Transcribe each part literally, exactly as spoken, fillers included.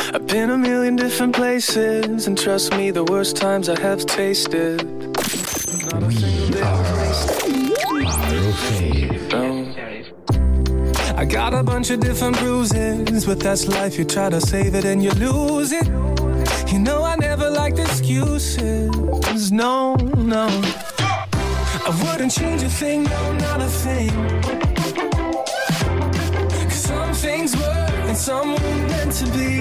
I've been a million different places, and trust me, the worst times I have tasted. Not a single day was wasted. No. I got a bunch of different bruises, but that's life. You try to save it and you lose it. You know I never liked excuses. No, no. I wouldn't change a thing, no, not a thing. Cause some things were and some weren't meant to be.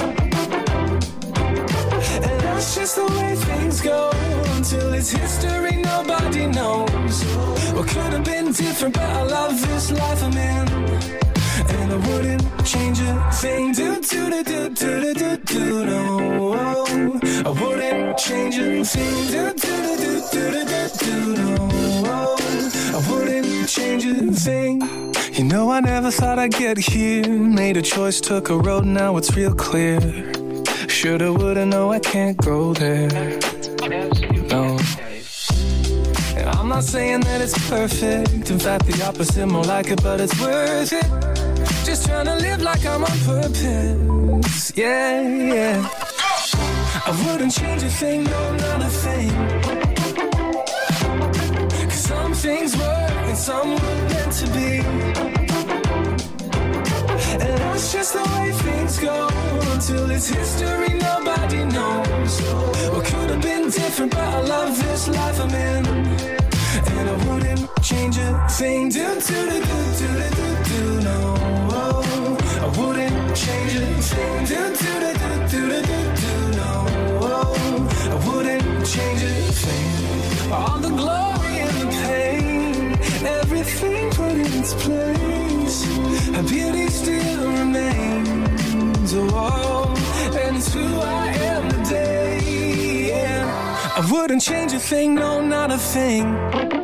And that's just the way things go. Until it's history, nobody knows what could have been different, but I love this life I'm in. And I wouldn't change a thing. Do, do, do, do, do, do, do, no. I wouldn't change a thing. Do, do, do, do, do, do, do, no. I wouldn't change a thing. You know I never thought I'd get here. Made a choice, took a road, now it's real clear. Shoulda, woulda, no, I can't go there. No. And I'm not saying that it's perfect. In fact, the opposite, more like it, but it's worth it. Just trying to live like I'm on purpose. Yeah, yeah. I wouldn't change a thing, no, not a thing. Cause some things were and some were meant to be. And that's just the way things go. Until it's history, nobody knows what could have been different, but I love this life I'm in. And I wouldn't change a thing. Do, do, do, do, do, do, do, no. I wouldn't change a thing. Do, do, do, do, do, do, do, no. I wouldn't change a thing. All the glory and the pain, everything put in its place. Her beauty still remains. Oh, and it's who I am today. Yeah. I wouldn't change a thing, no, not a thing.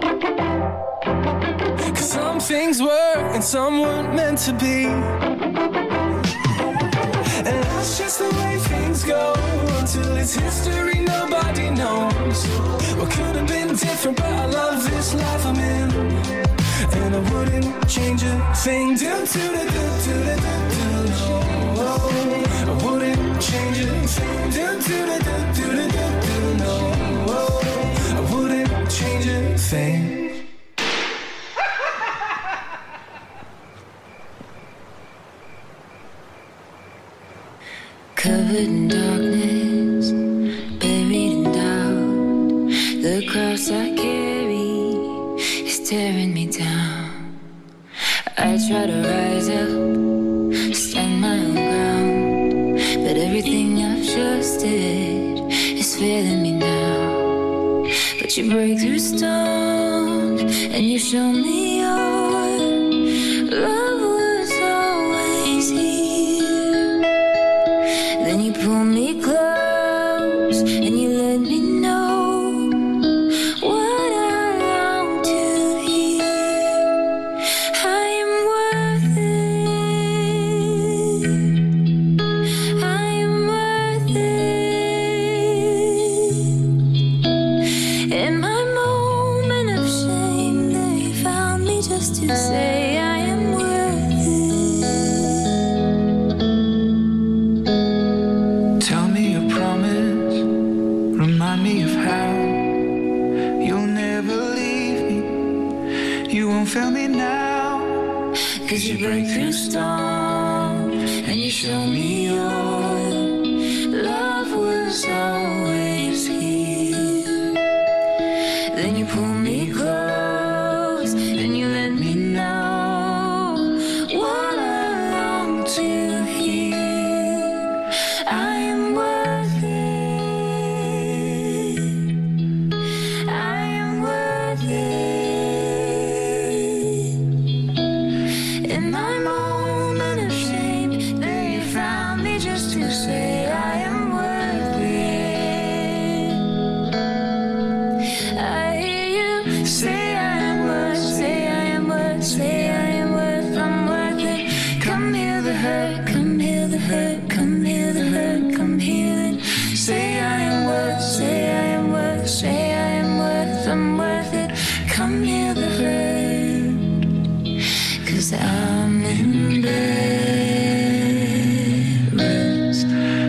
Cause some things were and some weren't meant to be. And that's just the way things go. Until it's history, nobody knows what could have been different, but I love this life I'm in. And I wouldn't change a thing. Do, do, do, do, do, do, do, no. I wouldn't change a thing. Do, do, do, do, do, do, do, no. I wouldn't change a thing. Covered in darkness, buried in doubt. The cross I carry is tearing me down. I try to rise up, stand my own ground, but everything I've trusted is failing me now. But you break through stone and you show me your love was always here. Then you pull me close and you let me know what I long to hear. I am worth it. I am worth it. In my moment of shame, they found me just to say I am worth it. Remind me of how you'll never leave me. You won't fail me now. Cause you break through storm and you show me your love was always here. Then you pull me close and you let me know what I long to hear. I am worth it. In my moment of shame, they found me just to say I am worth it. I hear you say I am worth, say I am worth, say I am worth, I'm worth it. Come heal the hurt, come heal the hurt, come heal the hurt, come heal it. Say I am worth, say I am worth, say I am worth, I'm worth it. Come heal the hurt, cause I'm embarrassed.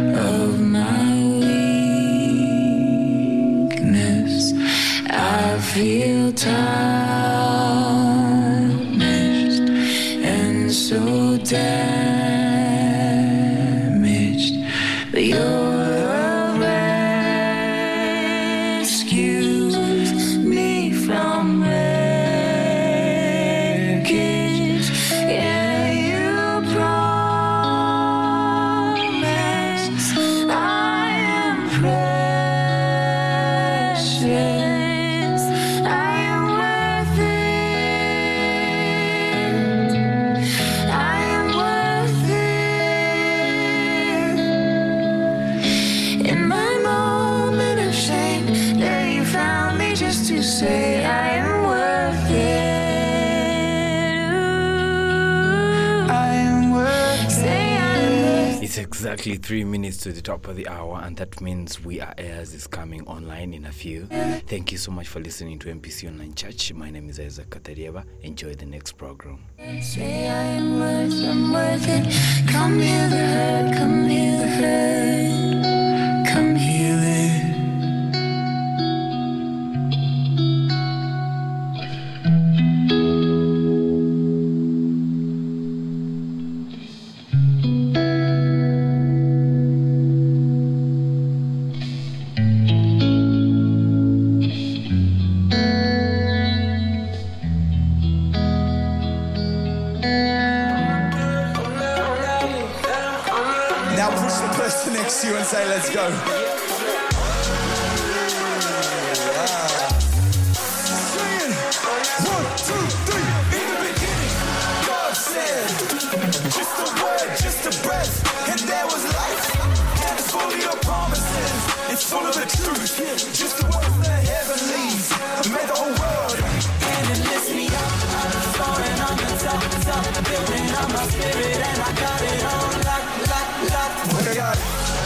exactly three minutes to the top of the hour, and that means We Are Airs is coming online in a few. Thank you so much for listening to M P C Online Church. My name is Isaac Katarieva. Enjoy the next program. Say I am worth, I'm worth it. Come heal the hurt, come heal the hurt, come heal it. Next to you and say, let's go. Sing it. One, two, three. In the beginning, God said, just a word, just a breath, and there was life. And it's full of your promises, it's full of the truth. Just the words the heavenlies made the whole world. And it lifts me up, I'm soaring on the top, top, building on my spirit, and I got it on lock, lock, lock. What I got?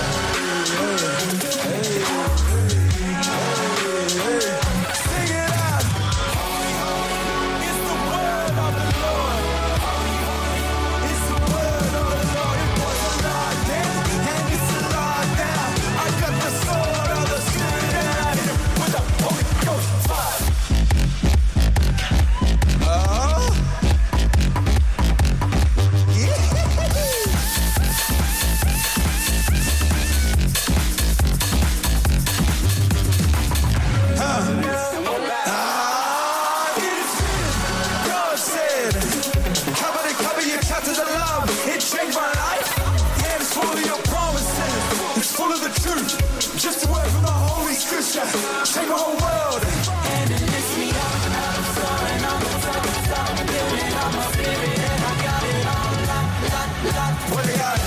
Just a word from the Holy Scripture, take the whole world. And it lifts me up, I'm soaring on the top, top, building on my spirit, and I got it on lock, lock, lock. What they got?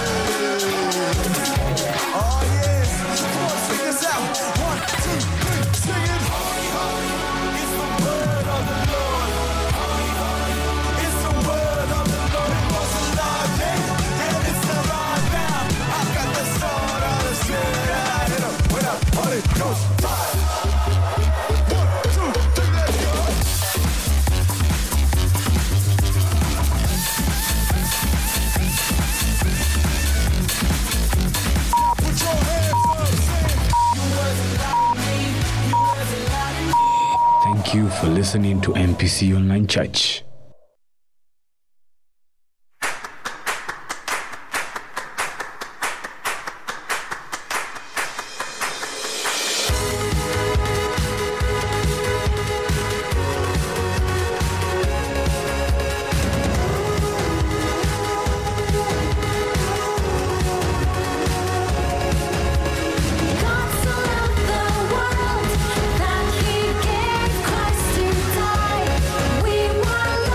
Oh yes, come on, sing this out. One, two, three, sing it. Holy, holy, it's the word of the Lord. Holy, holy, it's the word of the Lord. It was alive then, and it's alive now. I got the sword of the Spirit. Holy Ghost fire! One, two, three, let's go! Now put your hands up, say, you wasn't like me, you wasn't like me. Thank you for listening to M P C Online Church. That he gave Christ to die. We were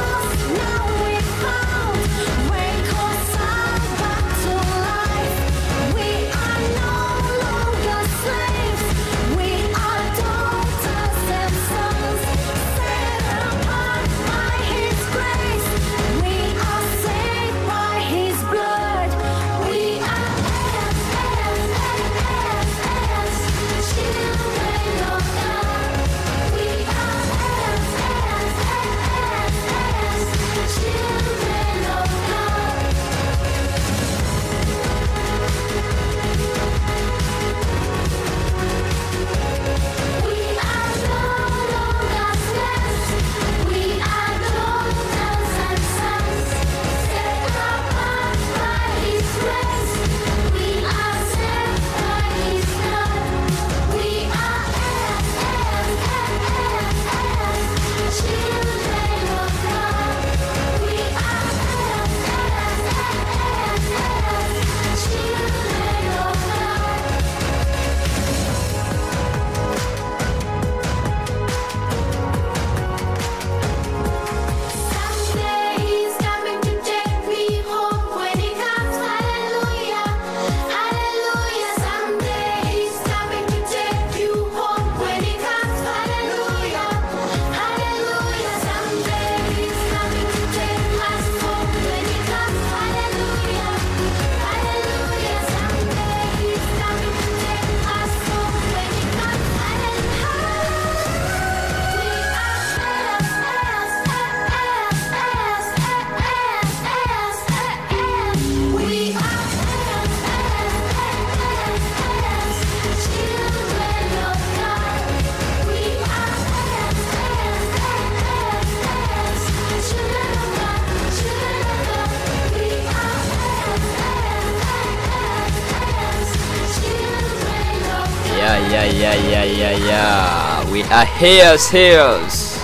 yeah, yeah, yeah, yeah, yeah. We are heirs, heirs.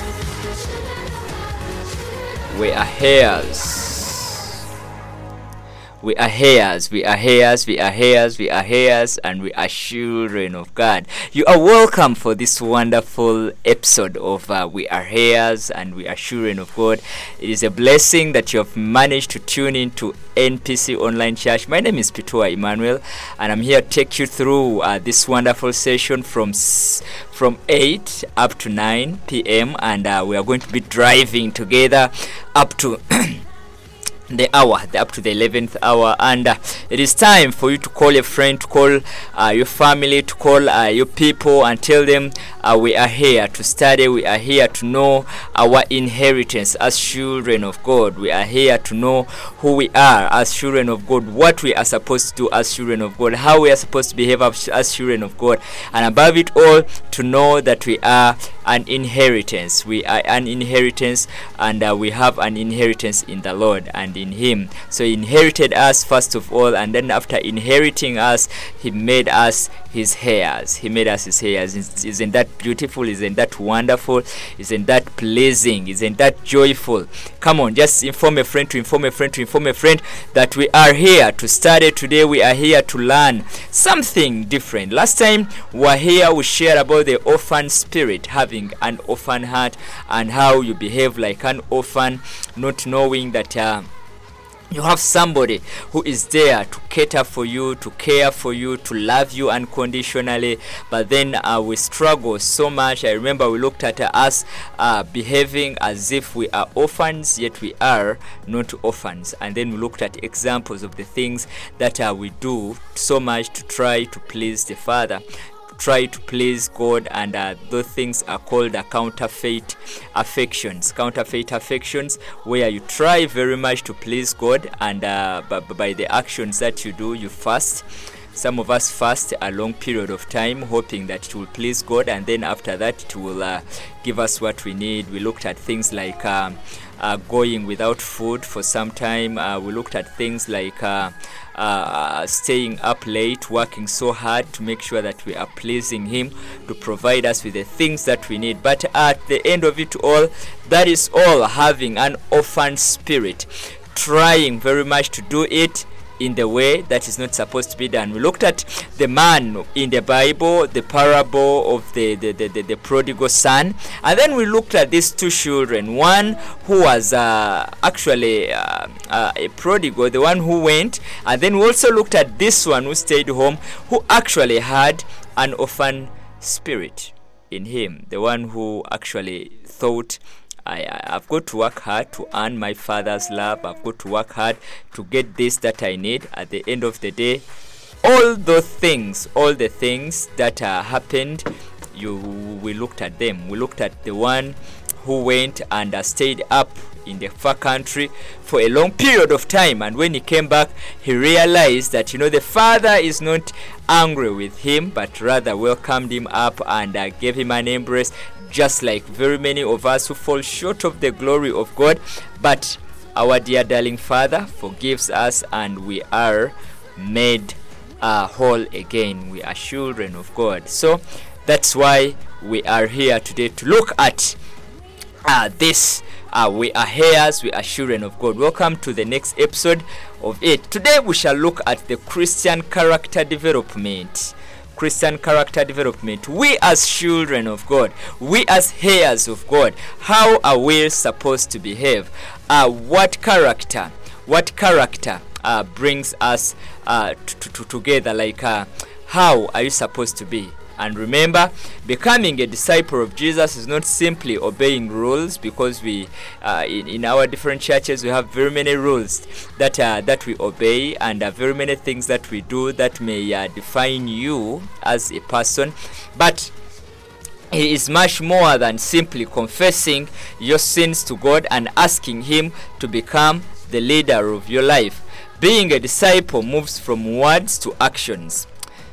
We are heirs. We are heirs, we are heirs, we are heirs, we are heirs, and we are children of God. You are welcome for this wonderful episode of uh, We Are Heirs and We Are Children of God. It is a blessing that you have managed to tune in to N P C Online Church. My name is Pitua Emmanuel, and I'm here to take you through uh, this wonderful session from s- from eight up to nine p.m. and uh, we are going to be driving together up to the hour, the, up to the eleventh hour, and uh, it is time for you to call a friend, to call uh, your family, to call uh, your people, and tell them uh, we are here to study, we are here to know our inheritance as children of God. We are here to know who we are as children of God, what we are supposed to do as children of God, how we are supposed to behave as, as children of God, and above it all, to know that we are an inheritance. We are an inheritance, and uh, we have an inheritance in the Lord and in Him. So He inherited us first of all, and then after inheriting us, He made us His heirs. He made us His heirs. Isn't that beautiful? Isn't that wonderful? Isn't that pleasing? Isn't that joyful? Come on, just inform a friend to inform a friend to inform a friend that we are here to study today. We are here to learn something different. Last time we were here, we shared about the orphan spirit, having an orphan heart, and how you behave like an orphan, not knowing that uh, you have somebody who is there to cater for you, to care for you, to love you unconditionally. But then uh, we struggle so much. I remember we looked at uh, us uh, behaving as if we are orphans, yet we are not orphans. And then we looked at examples of the things that uh, we do so much to try to please the Father, try to please God, and uh, those things are called uh, counterfeit affections. Counterfeit affections, where you try very much to please God, and uh, b- by the actions that you do, you fast. Some of us fast a long period of time, hoping that it will please God, and then after that it will uh, give us what we need. We looked at things like uh, uh, going without food for some time. Uh, we looked at things like uh, uh, staying up late, working so hard to make sure that we are pleasing Him, to provide us with the things that we need. But at the end of it all, that is all having an orphan spirit, trying very much to do it in the way that is not supposed to be done. We looked at the man in the Bible, the parable of the, the, the, the, the prodigal son, and then we looked at these two children, one who was uh, actually uh, uh, a prodigal, the one who went, and then we also looked at this one who stayed home, who actually had an orphan spirit in him, the one who actually thought, I, I've got to work hard to earn my Father's love. I've got to work hard to get this that I need. At the end of the day, all those things, all the things that uh, happened, you we looked at them. We looked at the one who went and uh, stayed up in the far country for a long period of time, and when he came back, he realized that, you know, the Father is not angry with him, but rather welcomed him up and uh, gave him an embrace, just like very many of us who fall short of the glory of God. But our dear darling Father forgives us, and we are made uh, whole again. We are children of God. So that's why we are here today to look at uh, this. Uh, we are heirs, we are children of God. Welcome to the next episode of it. Today we shall look at the Christian character development. Christian character development. We as children of God, we as heirs of God, how are we supposed to behave? Uh, what character, what character uh, brings us uh, t- t- together? Like, uh, how are you supposed to be? And remember, becoming a disciple of Jesus is not simply obeying rules, because we, uh, in, in our different churches, we have very many rules that uh, that we obey, and uh, very many things that we do that may uh, define you as a person. But it is much more than simply confessing your sins to God and asking Him to become the leader of your life. Being a disciple moves from words to actions.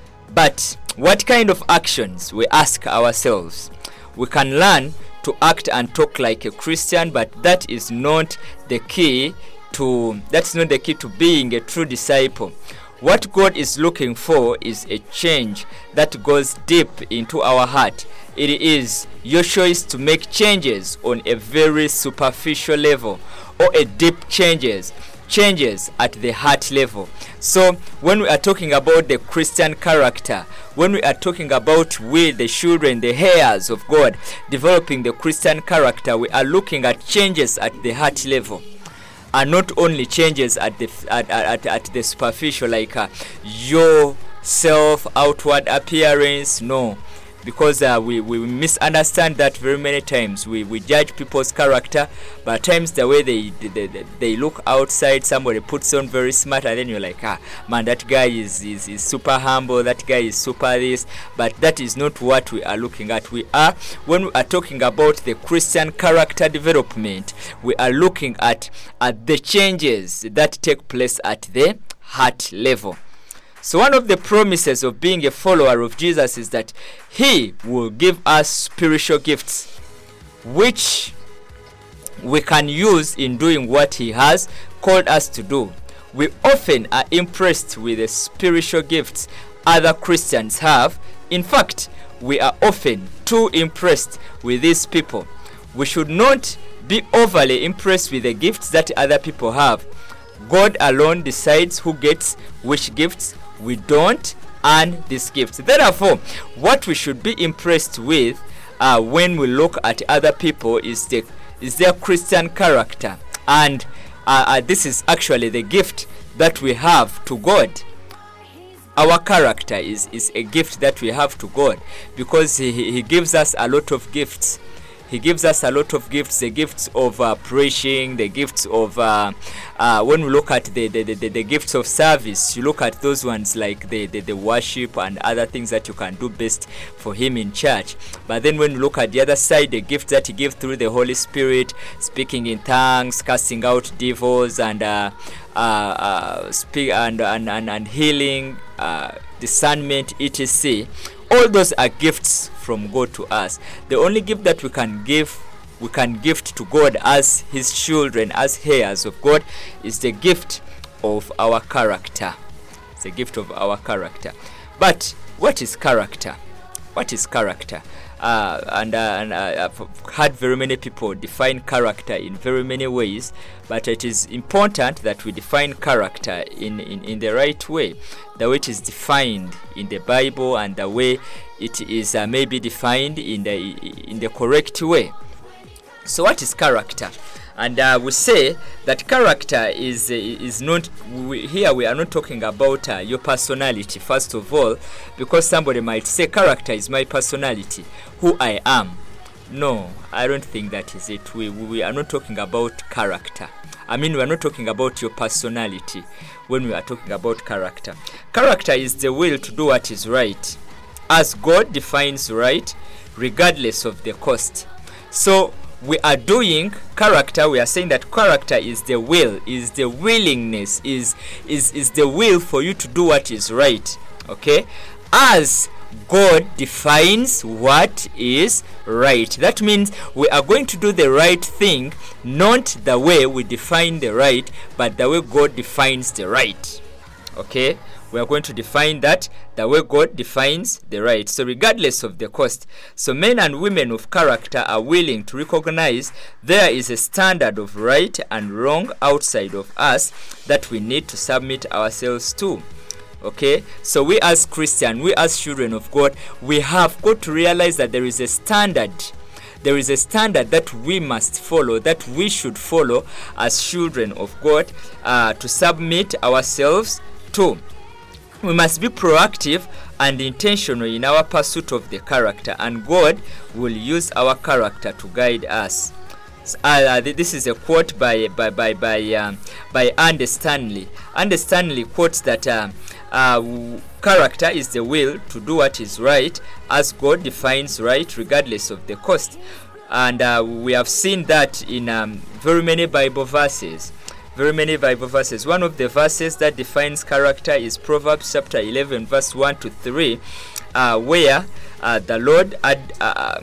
But what kind of actions, we ask ourselves? We can learn to act and talk like a Christian, but that is not the key to that's not the key to being a true disciple. What God is looking for is a change that goes deep into our heart. It is your choice to make changes on a very superficial level or a deep changes, changes at the heart level. So when we are talking about the Christian character, when we are talking about we, the children, the heirs of God, developing the Christian character, we are looking at changes at the heart level. And not only changes at the at, at, at the superficial, like uh, your self outward appearance. No, because uh, we, we misunderstand that very many times. We, we judge people's character, but at times the way they, they, they, they look outside, somebody puts on very smart, and then you're like, ah, man, that guy is, is, is super humble, that guy is super this, but that is not what we are looking at. We are, when we are talking about the Christian character development, we are looking at, at the changes that take place at the heart level. So one of the promises of being a follower of Jesus is that he will give us spiritual gifts, which we can use in doing what he has called us to do. We often are impressed with the spiritual gifts other Christians have. In fact, we are often too impressed with these people. We should not be overly impressed with the gifts that other people have. God alone decides who gets which gifts. We don't earn these gifts. Therefore, what we should be impressed with uh, when we look at other people is the is their Christian character, and uh, uh, this is actually the gift that we have to God. Our character is is a gift that we have to God, because he, he gives us a lot of gifts. He gives us a lot of gifts, the gifts of uh, preaching, the gifts of, uh, uh, when we look at the, the, the, the gifts of service, you look at those ones like the, the, the worship and other things that you can do best for him in church. But then when you look at the other side, the gifts that he gives through the Holy Spirit, speaking in tongues, casting out devils, and uh, uh, uh, speak and, and, and, and healing, uh, discernment, et cetera. All those are gifts from God to us. The only gift that we can give, we can gift to God as his children, as heirs of God, is the gift of our character. It's the gift of our character. But what is character? What is character? Uh, and, uh, and uh, I've had very many people define character in very many ways, but it is important that we define character in, in, in the right way, the way it is defined in the Bible and the way it is uh, maybe defined in the in the correct way. So what is character? And uh, we say that character is uh, is not, we, here we are not talking about uh, your personality, first of all, because somebody might say character is my personality, who I am. No, I don't think that is it. We, we are not talking about character. I mean, we are not talking about your personality when we are talking about character. Character is the will to do what is right, as God defines right, regardless of the cost. So we are doing character, we are saying that character is the will, is the willingness, is is is the will for you to do what is right, okay, as God defines what is right. That means we are going to do the right thing, not the way we define the right, but the way God defines the right, okay. We are going to define that the way God defines the right, so regardless of the cost. So men and women of character are willing to recognize there is a standard of right and wrong outside of us that we need to submit ourselves to. Okay, so we as Christians, we as children of God, we have got to realize that there is a standard. There is a standard that we must follow, that we should follow as children of God, uh, to submit ourselves to. We must be proactive and intentional in our pursuit of the character, and God will use our character to guide us. Uh, this is a quote by by by by, um, by Andy Stanley. Andy Stanley quotes that uh, uh, character is the will to do what is right, as God defines right, regardless of the cost. And uh, we have seen that in um, very many Bible verses. Very many Bible verses. One of the verses that defines character is Proverbs chapter eleven, verse one to three, uh, where uh, the Lord ad, uh,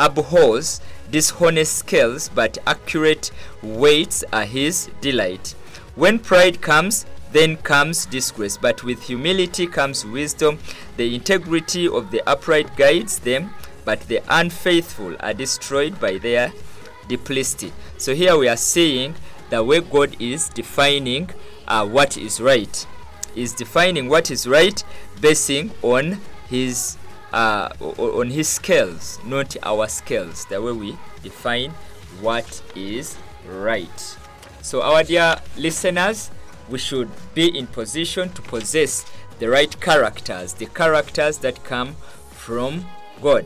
abhors dishonest scales, but accurate weights are his delight. When pride comes, then comes disgrace. But with humility comes wisdom. The integrity of the upright guides them, but the unfaithful are destroyed by their duplicity. So here we are seeing the way God is defining uh, what is right. Is defining what is right basing on his uh, on his scales, not our scales. The way we define what is right. So our dear listeners, we should be in position to possess the right characters, the characters that come from God.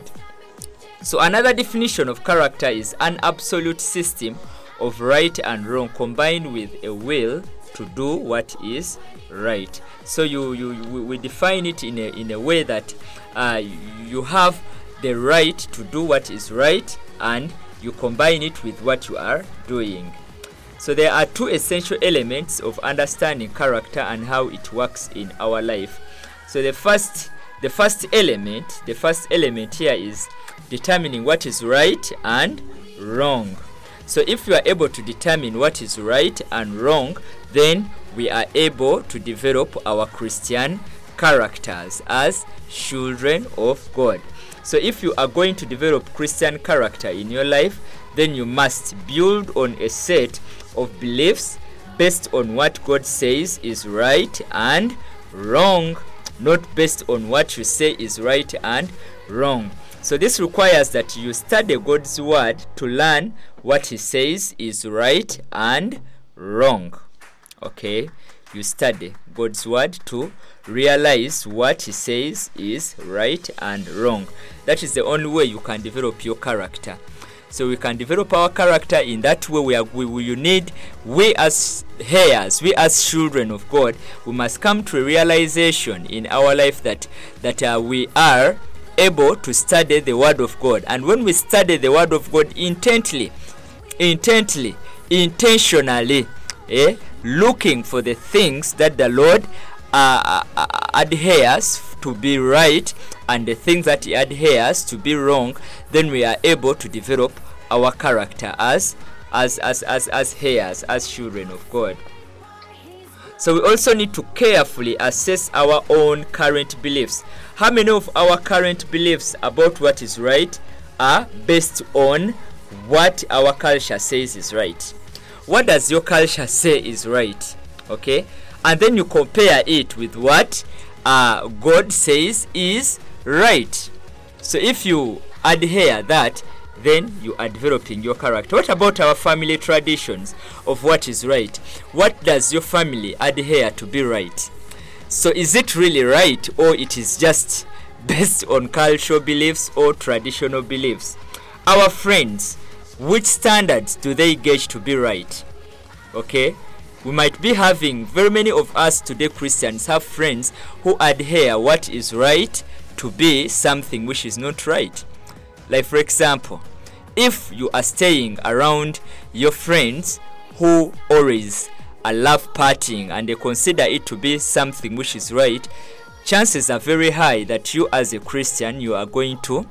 So another definition of character is an absolute system of right and wrong combined with a will to do what is right. So you, you we define it in a in a way that uh, you have the right to do what is right, and you combine it with what you are doing. So there are two essential elements of understanding character and how it works in our life. So the first the first element, the first element here is determining what is right and wrong. So if you are able to determine what is right and wrong, then we are able to develop our Christian characters as children of God. So if you are going to develop Christian character in your life, then you must build on a set of beliefs based on what God says is right and wrong, not based on what you say is right and wrong. So this requires that you study God's word to learn what he says is right and wrong. Okay, you study God's word to realize what he says is right and wrong. That is the only way you can develop your character. So we can develop our character in that way. We are we, we you need we as heirs, we as children of God, we must come to a realization in our life that that uh, we are able to study the word of God. And when we study the word of God intently, intently, intentionally, eh, looking for the things that the Lord uh, uh, adheres to be right and the things that he adheres to be wrong, then we are able to develop our character as as as as as heirs, as children of God. So we also need to carefully assess our own current beliefs. How many of our current beliefs about what is right are based on what our culture says is right? What does your culture say is right? Okay? And then you compare it with what uh, God says is right. So if you adhere that, then you are developing your character. What about our family traditions of what is right? What does your family adhere to be right? So is it really right, or it is just based on cultural beliefs or traditional beliefs? Our friends, which standards do they gauge to be right? Okay, we might be having, very many of us today Christians have friends who adhere what is right to be something which is not right. Like for example, if you are staying around your friends who always uh, love partying and they consider it to be something which is right, chances are very high that you as a Christian, you are going to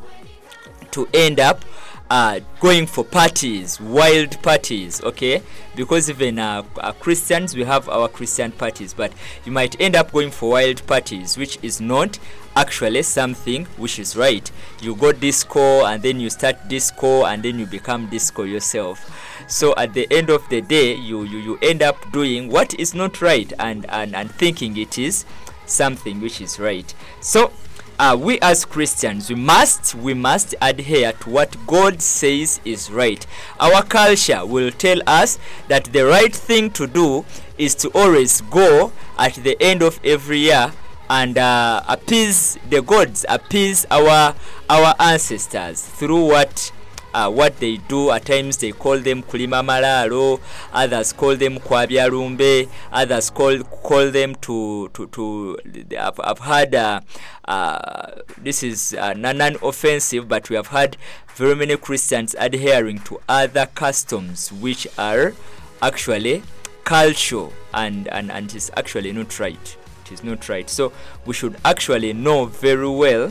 to end up uh, going for parties, wild parties, okay? Because even uh, uh, Christians, we have our Christian parties, but you might end up going for wild parties, which is not actually something which is right. You go disco and then you start disco and then you become disco yourself. So at the end of the day, you you, you end up doing what is not right and, and, and thinking it is something which is right. So uh, we as Christians, we must we must adhere to what God says is right. Our culture will tell us that the right thing to do is to always go at the end of every year and uh, appease the gods, appease our our ancestors through what uh, what they do. At times they call them kulima malalo, others call them kwabyalumbe, others call call them to to to. I've, I've had uh, uh, this is uh, non-offensive, but we have had very many Christians adhering to other customs which are actually cultural and and and is actually not right. It is not right. So we should actually know very well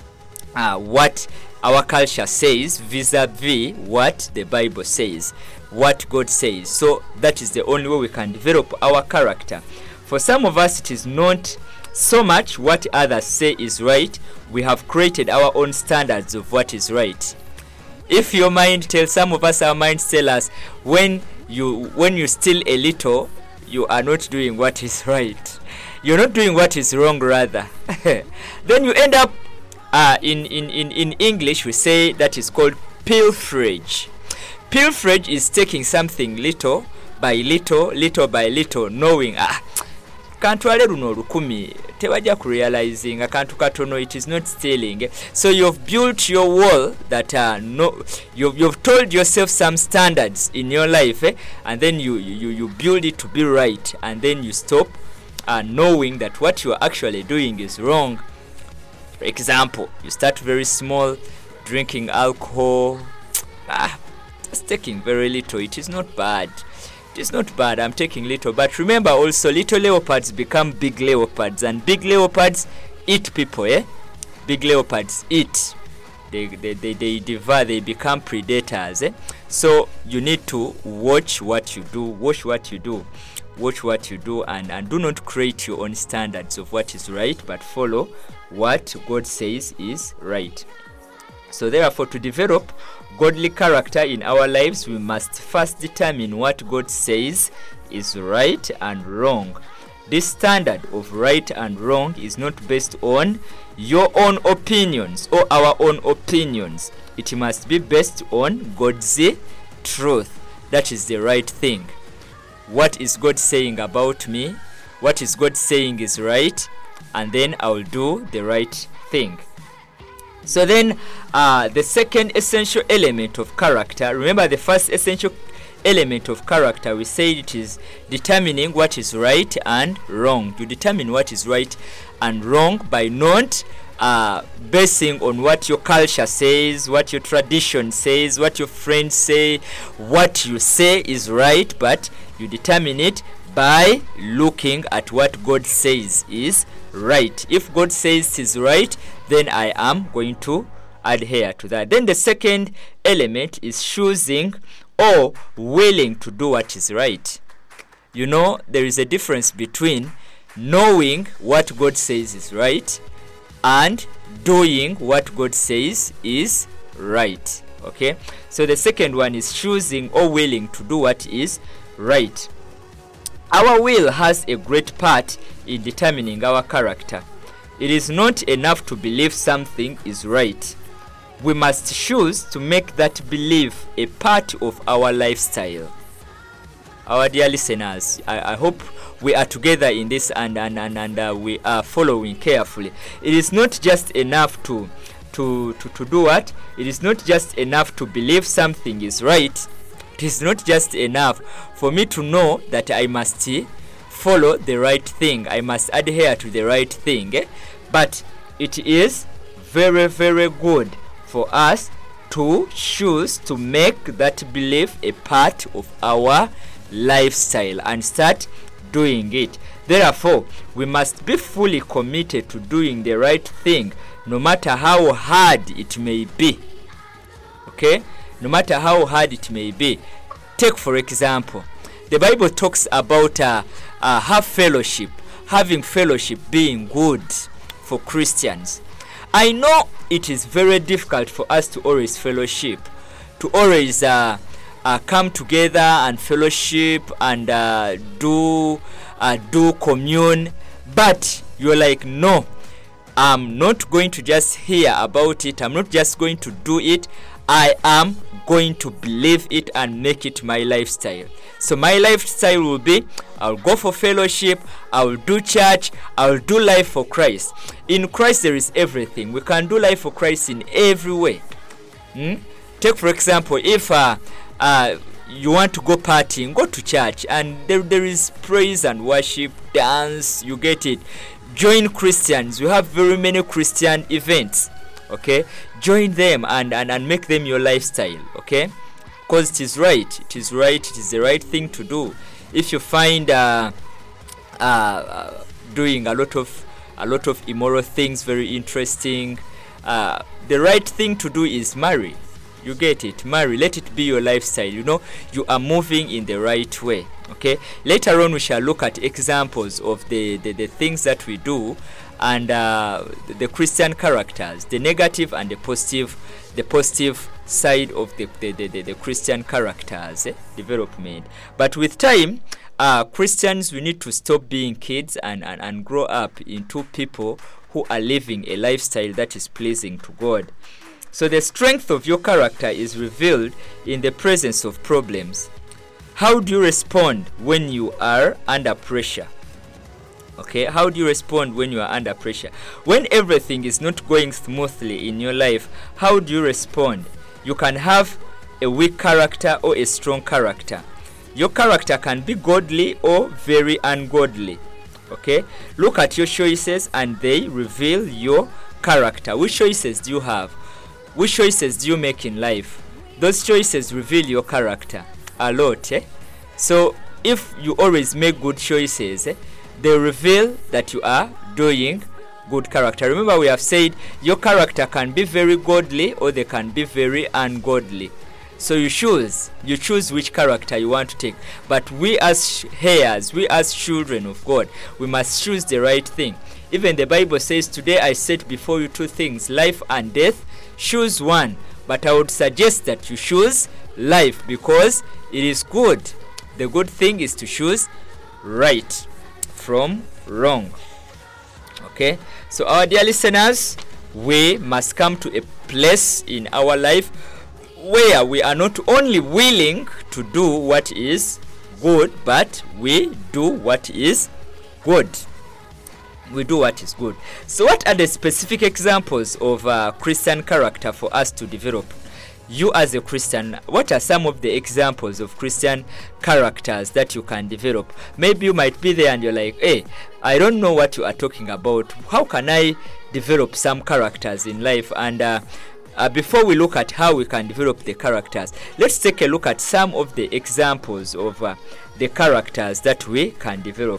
uh, what our culture says vis-a-vis what the Bible says, what God says. So that is the only way we can develop our character. For some of us, it is not so much what others say is right. We have created our own standards of what is right. If your mind tells, some of us, our minds tell us, when you when you steal a little, you are not doing what is right. You're not doing what is wrong, rather. Then you end up, uh, in, in, in, in English, we say that is called pilferage. Pilferage is taking something little by little, little by little, knowing, ah, kantwale luno lukumi, tewajja kurealizing akantu katono, it is not stealing. So you've built your wall that uh, no, you've, you've told yourself some standards in your life, eh? And then you, you, you build it to be right, and then you stop uh, knowing that what you are actually doing is wrong. For example, you start very small, drinking alcohol, ah, just taking very little. It is not bad. It is not bad. I'm taking little. But remember also, little leopards become big leopards. And big leopards eat people, eh? Big leopards eat. They, they, they, they devour. They become predators, eh? So you need to watch what you do. Watch what you do. Watch what you do. And, and do not create your own standards of what is right, but follow what God says is right. So therefore, to develop godly character in our lives, we must first determine what God says is right and wrong. This standard of right and wrong is not based on your own opinions or our own opinions. It must be based on God's truth. That is the right thing. What is God saying about me? What is God saying is right? And then I will do the right thing. So then, uh, the second essential element of character, remember the first essential element of character, we said it is determining what is right and wrong. You determine what is right and wrong by not uh, basing on what your culture says, what your tradition says, what your friends say, what you say is right, but you determine it by looking at what God says is right. If God says it is right, then I am going to adhere to that. Then the second element is choosing or willing to do what is right. You know, there is a difference between knowing what God says is right and doing what God says is right. Okay? So the second one is choosing or willing to do what is right. Our will has a great part in determining our character. It is not enough to believe something is right. We must choose to make that belief a part of our lifestyle. Our dear listeners, I, I hope we are together in this and, and, and, and uh, we are following carefully. It is not just enough to, to, to, to do what? It is not just enough to believe something is right. It is not just enough for me to know that I must follow the right thing. I must adhere to the right thing. Eh? But it is very, very good for us to choose to make that belief a part of our lifestyle and start doing it. Therefore, we must be fully committed to doing the right thing, no matter how hard it may be. Okay? No matter how hard it may be. Take for example, the Bible talks about uh, uh, have fellowship, having fellowship being good for Christians. I know it is very difficult for us to always fellowship, to always uh, uh, come together and fellowship and uh, do uh, do commune, but you're like, no, I'm not going to just hear about it. I'm not just going to do it. I am going to believe it and make it my lifestyle. So my lifestyle will be, I'll go for fellowship, I'll do church, I'll do life for Christ. In Christ there is everything. We can do life for Christ in every way. Hmm? Take for example, if uh, uh, you want to go partying, go to church, and there, there is praise and worship, dance, you get it. Join Christians. We have very many Christian events. Okay, join them and, and, and make them your lifestyle. Okay, because it is right. It is right. It is the right thing to do. If you find uh, uh, uh, doing a lot of a lot of immoral things very interesting, uh, the right thing to do is marry. You get it? Marry. Let it be your lifestyle. You know, you are moving in the right way. Okay. Later on, we shall look at examples of the, the, the things that we do and uh, the, the Christian characters, the negative and the positive, the positive side of the, the, the, the, the Christian characters eh, development. But with time, uh, Christians, we need to stop being kids and, and, and grow up into people who are living a lifestyle that is pleasing to God. So the strength of your character is revealed in the presence of problems. How do you respond when you are under pressure? Okay, how do you respond when you are under pressure? When everything is not going smoothly in your life, how do you respond? You can have a weak character or a strong character. Your character can be godly or very ungodly. Okay, look at your choices and they reveal your character. Which choices do you have? Which choices do you make in life? Those choices reveal your character a lot. Eh? So if you always make good choices, eh, they reveal that you are doing good character. Remember, we have said your character can be very godly or they can be very ungodly. So you choose, you choose which character you want to take. But we as heirs, we as children of God, we must choose the right thing. Even the Bible says, today I set before you two things, life and death. Choose one. But I would suggest that you choose life because it is good. The good thing is to choose right from wrong. Okay, so our dear listeners, we must come to a place in our life where we are not only willing to do what is good, but we do what is good. We do what is good. So what are the specific examples of uh, Christian character for us to develop? You as a Christian, what are some of the examples of Christian characters that you can develop? Maybe you might be there and you're like, hey, I don't know what you are talking about. How can I develop some characters in life? And uh, uh, before we look at how we can develop the characters, let's take a look at some of the examples of uh, the characters that we can develop.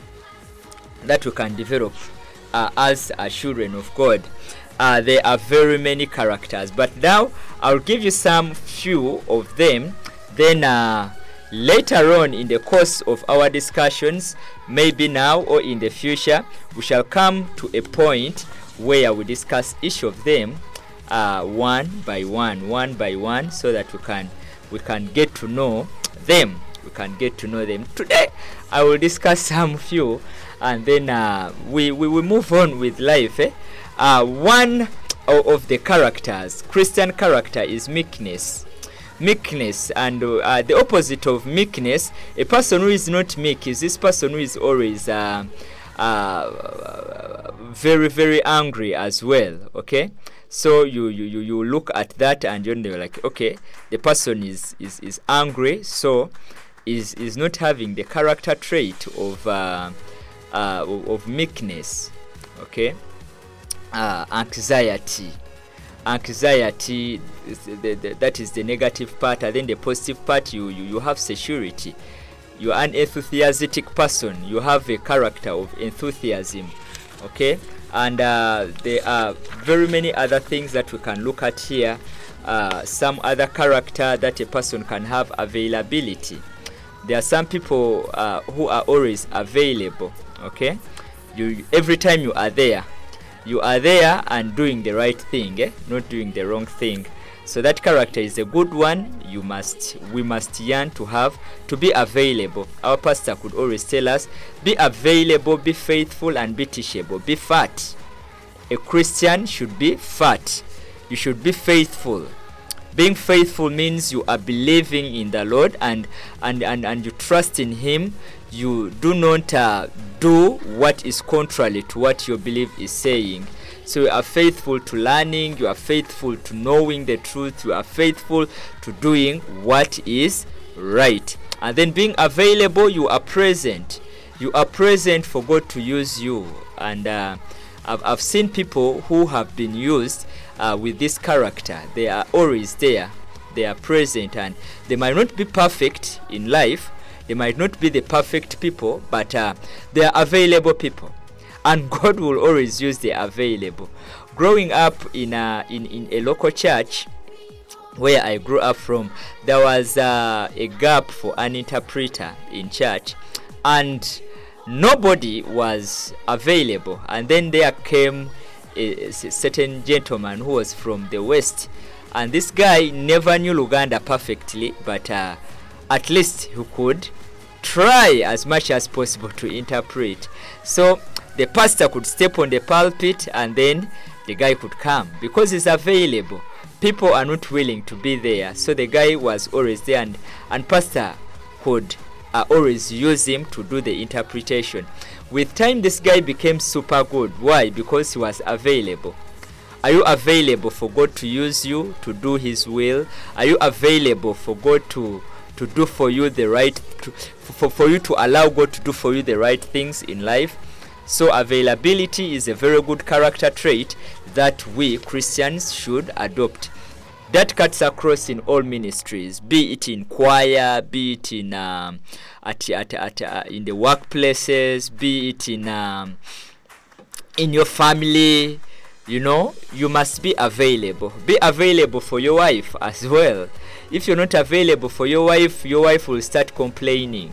That we can develop uh, as uh, children of God. Uh, there are very many characters, but now I'll give you some few of them. Then uh, later on in the course of our discussions, maybe now or in the future, we shall come to a point where we discuss each of them uh, one by one, one by one, so that we can we can get to know them. We can get to know them. Today, I will discuss some few, and then uh, we we will move on with life. Eh? Uh, one of the characters, Christian character, is meekness. Meekness, and uh, the opposite of meekness, a person who is not meek is this person who is always uh, uh, very, very angry as well. Okay, so you you you, you look at that and you're like, okay, the person is is is angry, so is is not having the character trait of uh, uh, of, of meekness. Okay. Uh, anxiety anxiety is the, the, that is the negative part, and then the positive part, you, you you have security. You are an enthusiastic person, you have a character of enthusiasm. Okay, and uh, there are very many other things that we can look at here. Uh, some other character that a person can have: availability. There are some people uh, who are always available. Okay, you every time you are there you are there and doing the right thing, eh? Not doing the wrong thing. So that character is a good one. You must, we must yearn to have, to be available. Our pastor could always tell us, be available, be faithful, and be teachable. Be fat. A Christian should be fat. You should be faithful. Being faithful means you are believing in the Lord and and and, and you trust in Him. You do not uh, do what is contrary to what your belief is saying. So you are faithful to learning, you are faithful to knowing the truth, you are faithful to doing what is right. And then being available, you are present. You are present for God to use you. And uh, I've, I've seen people who have been used uh, with this character. They are always there. They are present, and they might not be perfect in life. They might not be the perfect people, but uh, they are available people. And God will always use the available. Growing up in a, in, in a local church, where I grew up from, there was uh, a gap for an interpreter in church, and nobody was available. And then there came a, a certain gentleman who was from the West, and this guy never knew Luganda perfectly, but uh, at least he could try as much as possible to interpret. So the pastor could step on the pulpit, and then the guy could come because he's available. People are not willing to be there, so the guy was always there, and, and pastor could uh, always use him to do the interpretation. With time, this guy became super good. Why? Because he was available. Are you available for God to use you to do his will? Are you available for God to to do for you the right to, for, for you to allow God to do for you the right things in life? So availability is a very good character trait that we Christians should adopt. That cuts across in all ministries, be it in choir, be it in um, at, at, at, uh, in the workplaces, be it in um, in your family. You know, you must be available. Be available for your wife as well. If you're not available for your wife, your wife will start complaining.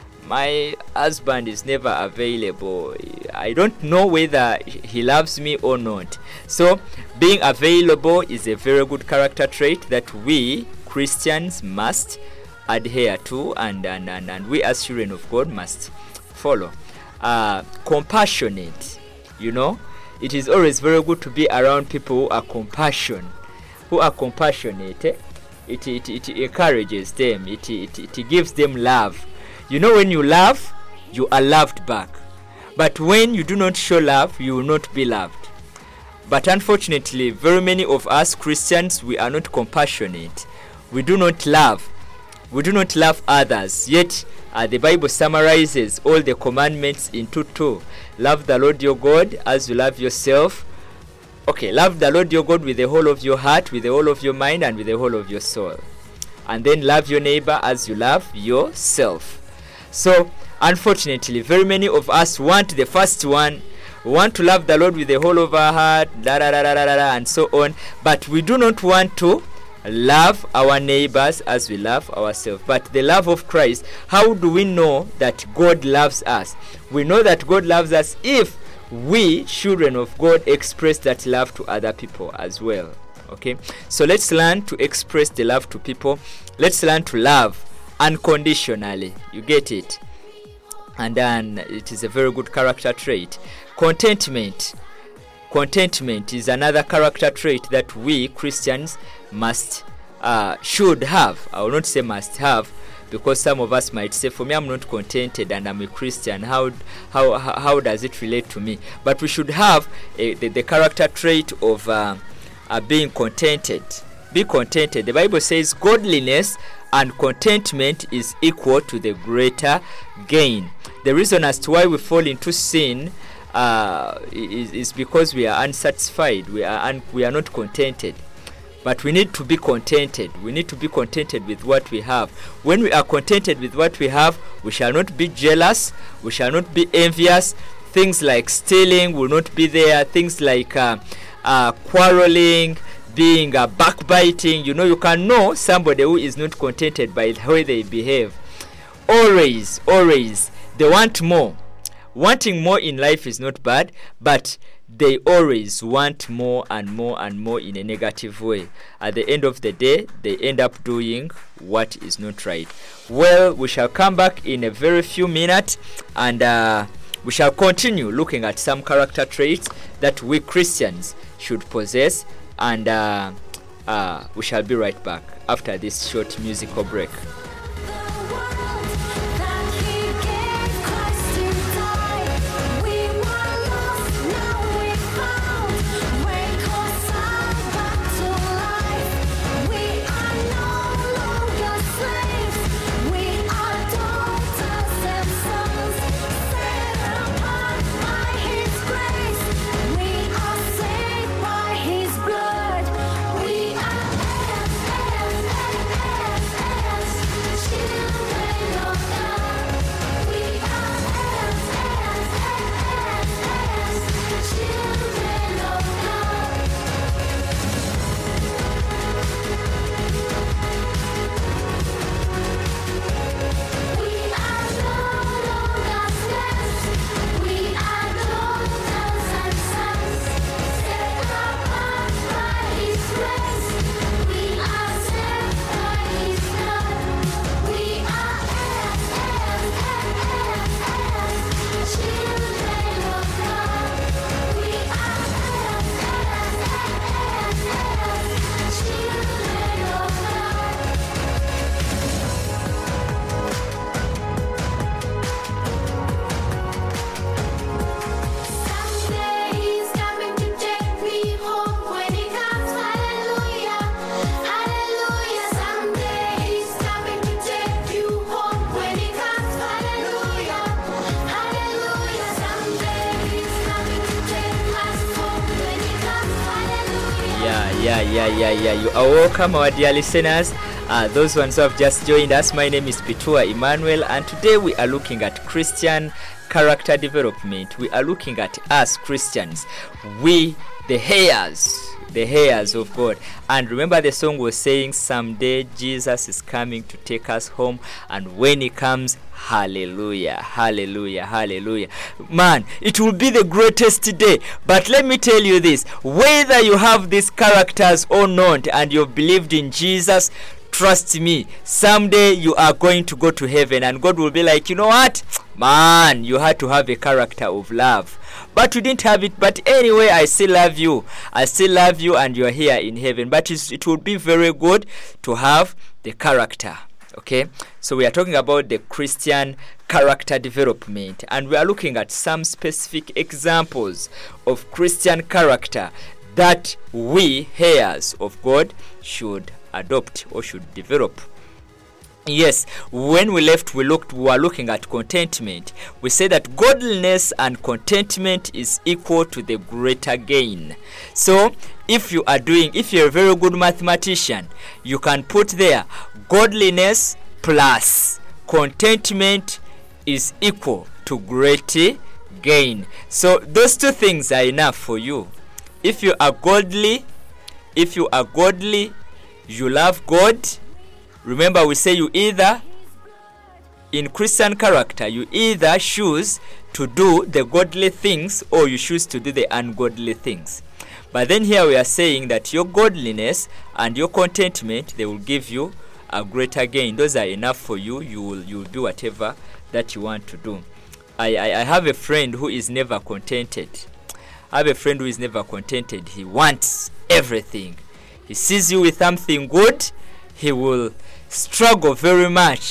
My husband is never available. I don't know whether he loves me or not. So being available is a very good character trait that we Christians must adhere to, and, and, and, and we as children of God must follow. Uh, compassionate, you know, it is always very good to be around people who are compassion, who are compassionate. Eh? It, it, it encourages them. It, it, it gives them love. You know, when you love, you are loved back. But when you do not show love, you will not be loved. But unfortunately, very many of us Christians, we are not compassionate. We do not love. We do not love others. Yet, uh, the Bible summarizes all the commandments into two. Love the Lord your God as you love yourself. Okay, love the Lord your God with the whole of your heart, with the whole of your mind, and with the whole of your soul. And then love your neighbor as you love yourself. So, unfortunately, very many of us want the first one. We want to love the Lord with the whole of our heart, da, da, da, da, da, da, and so on. But we do not want to love our neighbors as we love ourselves. But the love of Christ, how do we know that God loves us? We know that God loves us if we, children of God, express that love to other people as well. Okay, so let's learn to express the love to people. Let's learn to love unconditionally. You get it? And then it is a very good character trait. Contentment. Contentment is another character trait that we Christians must uh, should have. I will not say must have, because some of us might say, for me, I'm not contented and I'm a Christian. How how how does it relate to me? But we should have a, the, the character trait of uh, uh, being contented. Be contented. The Bible says godliness and contentment is equal to the greater gain. The reason as to why we fall into sin uh, is, is because we are unsatisfied. We are un- we are not contented. But we need to be contented. We need to be contented with what we have. When we are contented with what we have, we shall not be jealous. We shall not be envious. Things like stealing will not be there. Things like uh, uh, quarreling, being uh, backbiting. You know, you can know somebody who is not contented by the way they behave. Always, always, they want more. Wanting more in life is not bad, but they always want more and more and more in a negative way. At the end of the day, they end up doing what is not right. Well, we shall come back in a very few minutes, and uh, we shall continue looking at some character traits that we Christians should possess, and uh, uh, we shall be right back after this short musical break. Blood, we are yeah, yeah, yeah, yeah. You are welcome, our dear listeners. Uh, those ones who have just joined us, my name is Pitua Emmanuel, and today we are looking at Christian character development. We are looking at us Christians, we the heirs, the heirs of God. And remember, the song was saying, someday Jesus is coming to take us home, and when he comes, hallelujah, hallelujah, hallelujah. Man, it will be the greatest day. But let me tell you this, whether you have these characters or not, and you've believed in Jesus, trust me, someday you are going to go to heaven, and God will be like, you know what, man, you had to have a character of love, but you didn't have it. But anyway, I still love you, I still love you, and you're here in heaven. But it's, it would be very good to have the character. Okay, so we are talking about the Christian character development, and we are looking at some specific examples of Christian character that we heirs of God should adopt or should develop. Yes, when we left, we looked we were looking at contentment. We said that godliness and contentment is equal to the greater gain. So if you are doing if you're a very good mathematician, you can put there godliness plus contentment is equal to great gain. So those two things are enough for you. If you are godly, if you are godly, you love God. Remember, we say you either, in Christian character, you either choose to do the godly things or you choose to do the ungodly things. But then here we are saying that your godliness and your contentment, they will give you a greater gain. Those are enough for you. You will you will do whatever that you want to do. I, I, I have a friend who is never contented. I have a friend who is never contented. He wants everything. He sees you with something good, he will struggle very much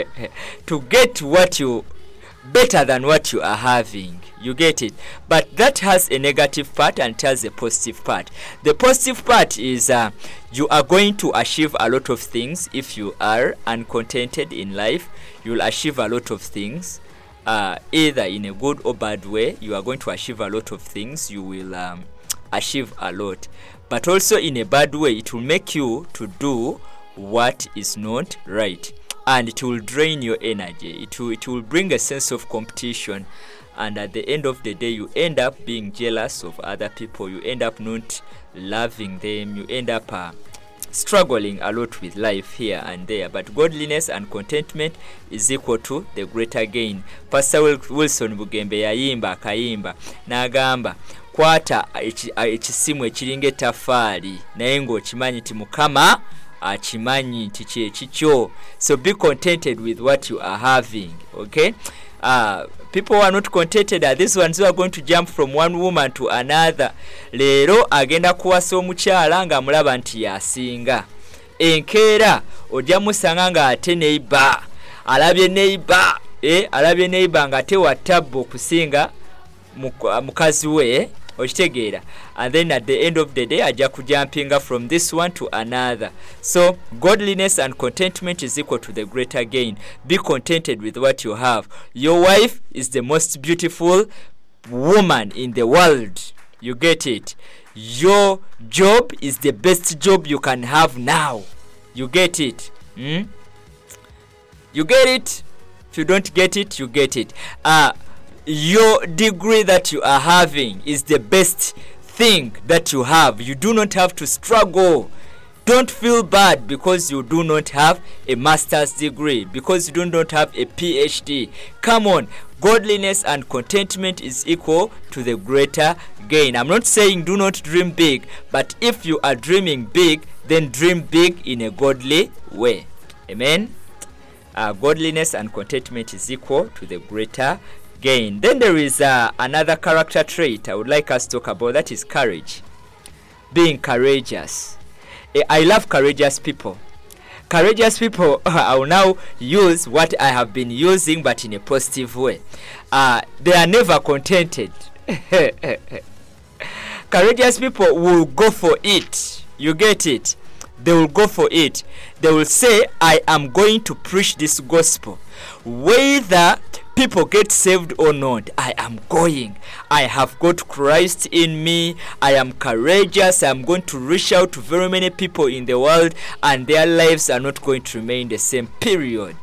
to get what you better than what you are having. You get it? But that has a negative part and it has a positive part. The positive part is uh, you are going to achieve a lot of things. If you are uncontented in life, you will achieve a lot of things, uh, either in a good or bad way. You are going to achieve a lot of things. You will um, achieve a lot. But also in a bad way, it will make you to do what is not right, and it will drain your energy. It will, it will bring a sense of competition, and at the end of the day, you end up being jealous of other people. You end up not loving them. You end up uh, struggling a lot with life here and there. But godliness and contentment is equal to the greater gain. Pastor Wilson Bugembe yayimba akayimba n'agamba, kwata ekisimu ekiringa ettaffaali naye ng'okimanyi nti Mukama akimanyi nti kyekikyo. So be contented with what you are having. Okay, uh, people who are not contented are these ones who are going to jump from one woman to another. Leero agenda kuwasa omukyala nga mulaba nti yasinga, enkeera ojja musanga nga ate neiba alabye neiba eh alabye neiba nga ate watabbo okusinga mukazi we, okitegeera. And then at the end of the day, ajja kujumpinga from this one to another. So godliness and contentment is equal to the greater gain. Be contented with what you have. Your wife is the most beautiful woman in the world. You get it? Your job is the best job you can have now. You get it? Hmm? You get it? If you don't get it, you get it. Uh, your degree that you are having is the best thing that you have. You do not have to struggle. Don't feel bad because you do not have a master's degree, because you do not have a P H D. Come on, godliness and contentment is equal to the greater gain. I'm not saying do not dream big, but if you are dreaming big, then dream big in a godly way. Amen. Uh, godliness and contentment is equal to the greater gain. Then there is uh, another character trait I would like us to talk about. That is courage. Being courageous. I love courageous people. Courageous people, I will now use what I have been using, but in a positive way. Uh, they are never contented. Courageous people will go for it. You get it? They will go for it. They will say, I am going to preach this gospel. Whether people get saved or not, I am going. I have got Christ in me. I am courageous. I am going to reach out to very many people in the world, and their lives are not going to remain the same, period.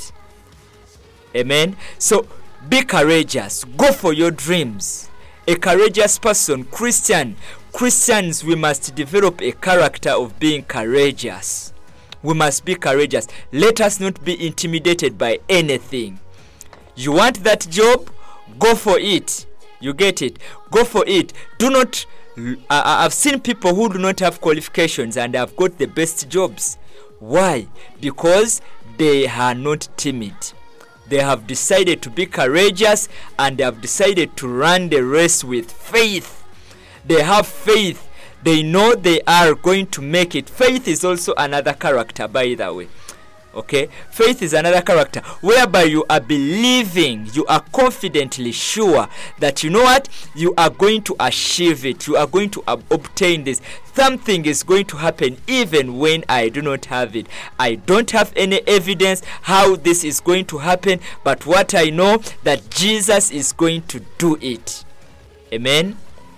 Amen. So be courageous. Go for your dreams. A courageous person, Christian, Christians, we must develop a character of being courageous. We must be courageous. Let us not be intimidated by anything. You want that job? Go for it. You get it? Go for it. Do not. Uh, I've seen people who do not have qualifications and have got the best jobs. Why? Because they are not timid. They have decided to be courageous, and they have decided to run the race with faith. They have faith. They know they are going to make it. Faith is also another character, by the way. Okay, faith is another character whereby you are believing, you are confidently sure that you know what, you are going to achieve it, you are going to ob- obtain this. Something is going to happen even when I do not have it. I don't have any evidence how this is going to happen, but what I know, that Jesus is going to do it. Amen.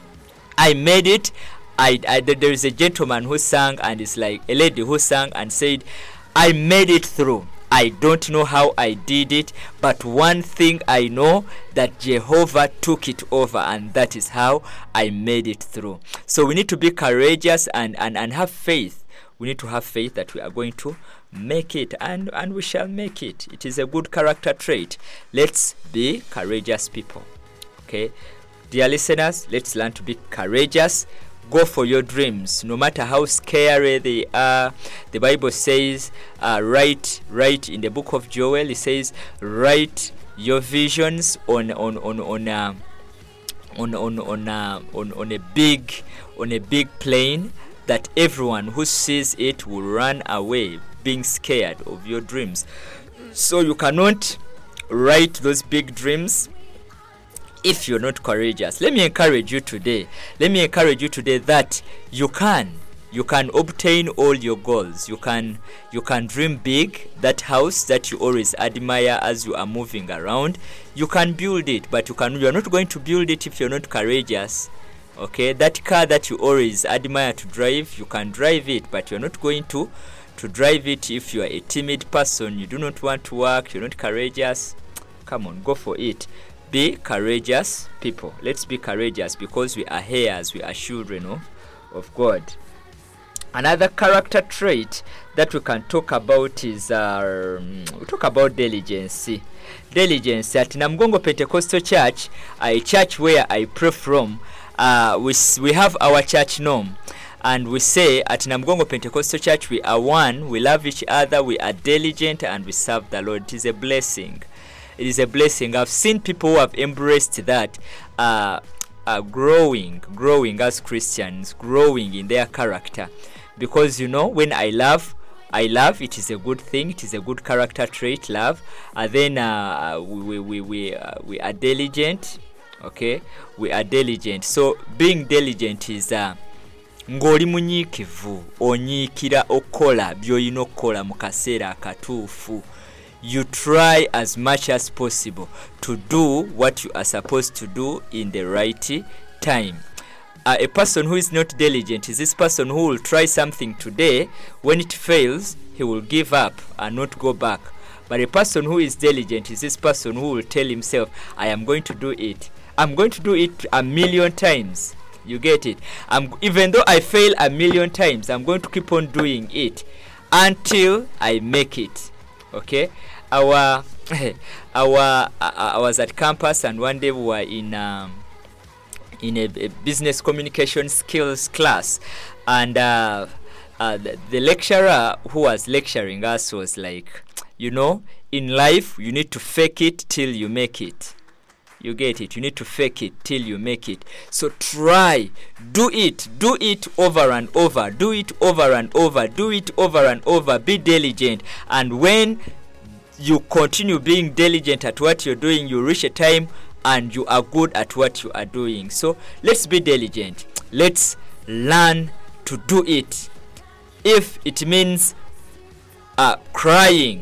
I made it. I, I there is a gentleman who sang, and it's like a lady who sang and said, I made it through. I don't know how I did it, but one thing I know, that Jehovah took it over, and that is how I made it through. So we need to be courageous and, and, and have faith. We need to have faith that we are going to make it, and, and we shall make it. It is a good character trait. Let's be courageous people. Okay? Dear listeners, let's learn to be courageous. Go for your dreams, no matter how scary they are. The Bible says, uh, write, write in the book of Joel. It says, write your visions on on on on uh, on on on, uh, on on a big on a big plane, that everyone who sees it will run away, being scared of your dreams. So you cannot write those big dreams if you're not courageous. Let me encourage you today. Let me encourage you today that you can. You can obtain all your goals. You can you can dream big. That house that you always admire as you are moving around, you can build it, but you can you're not going to build it if you're not courageous. Okay? That car that you always admire to drive, you can drive it, but you're not going to to drive it if you are a timid person. You do not want to work, you're not courageous. Come on, go for it. Be courageous people. Let's be courageous, because we are heirs, we are children of, of God. Another character trait that we can talk about is uh, we talk about diligence. Diligence at Namugongo Pentecostal Church, a church where I pray from. Uh, we we have our church norm, and we say at Namugongo Pentecostal Church we are one, we love each other, we are diligent, and we serve the Lord. It is a blessing. It is a blessing. I've seen people who have embraced that, uh, uh, growing, growing as Christians, growing in their character. Because, you know, when I love, I love, it is a good thing. It is a good character trait, love. And then uh, we, we, we, uh, we are diligent, okay? We are diligent. So, being diligent is... Uh, ng'oli munyiikivu, onyiikira okola by'olina okukola mu kaseera akatuufu. You try as much as possible to do what you are supposed to do in the right time. Uh, a person who is not diligent is this person who will try something today. When it fails, he will give up and not go back. But a person who is diligent is this person who will tell himself, I am going to do it. I'm going to do it a million times. You get it? I'm, even though I fail a million times, I'm going to keep on doing it until I make it. Okay? Our, our, I was at campus, and one day we were in um, in a, a business communication skills class, and uh, uh, the, the lecturer who was lecturing us was like, you know, in life you need to fake it till you make it. You get it? You need to fake it till you make it. So try, do it, do it over and over, do it over and over, do it over and over. Be diligent, and when you continue being diligent at what you're doing, you reach a time and you are good at what you are doing. So let's be diligent. Let's learn to do it. If it means uh, crying,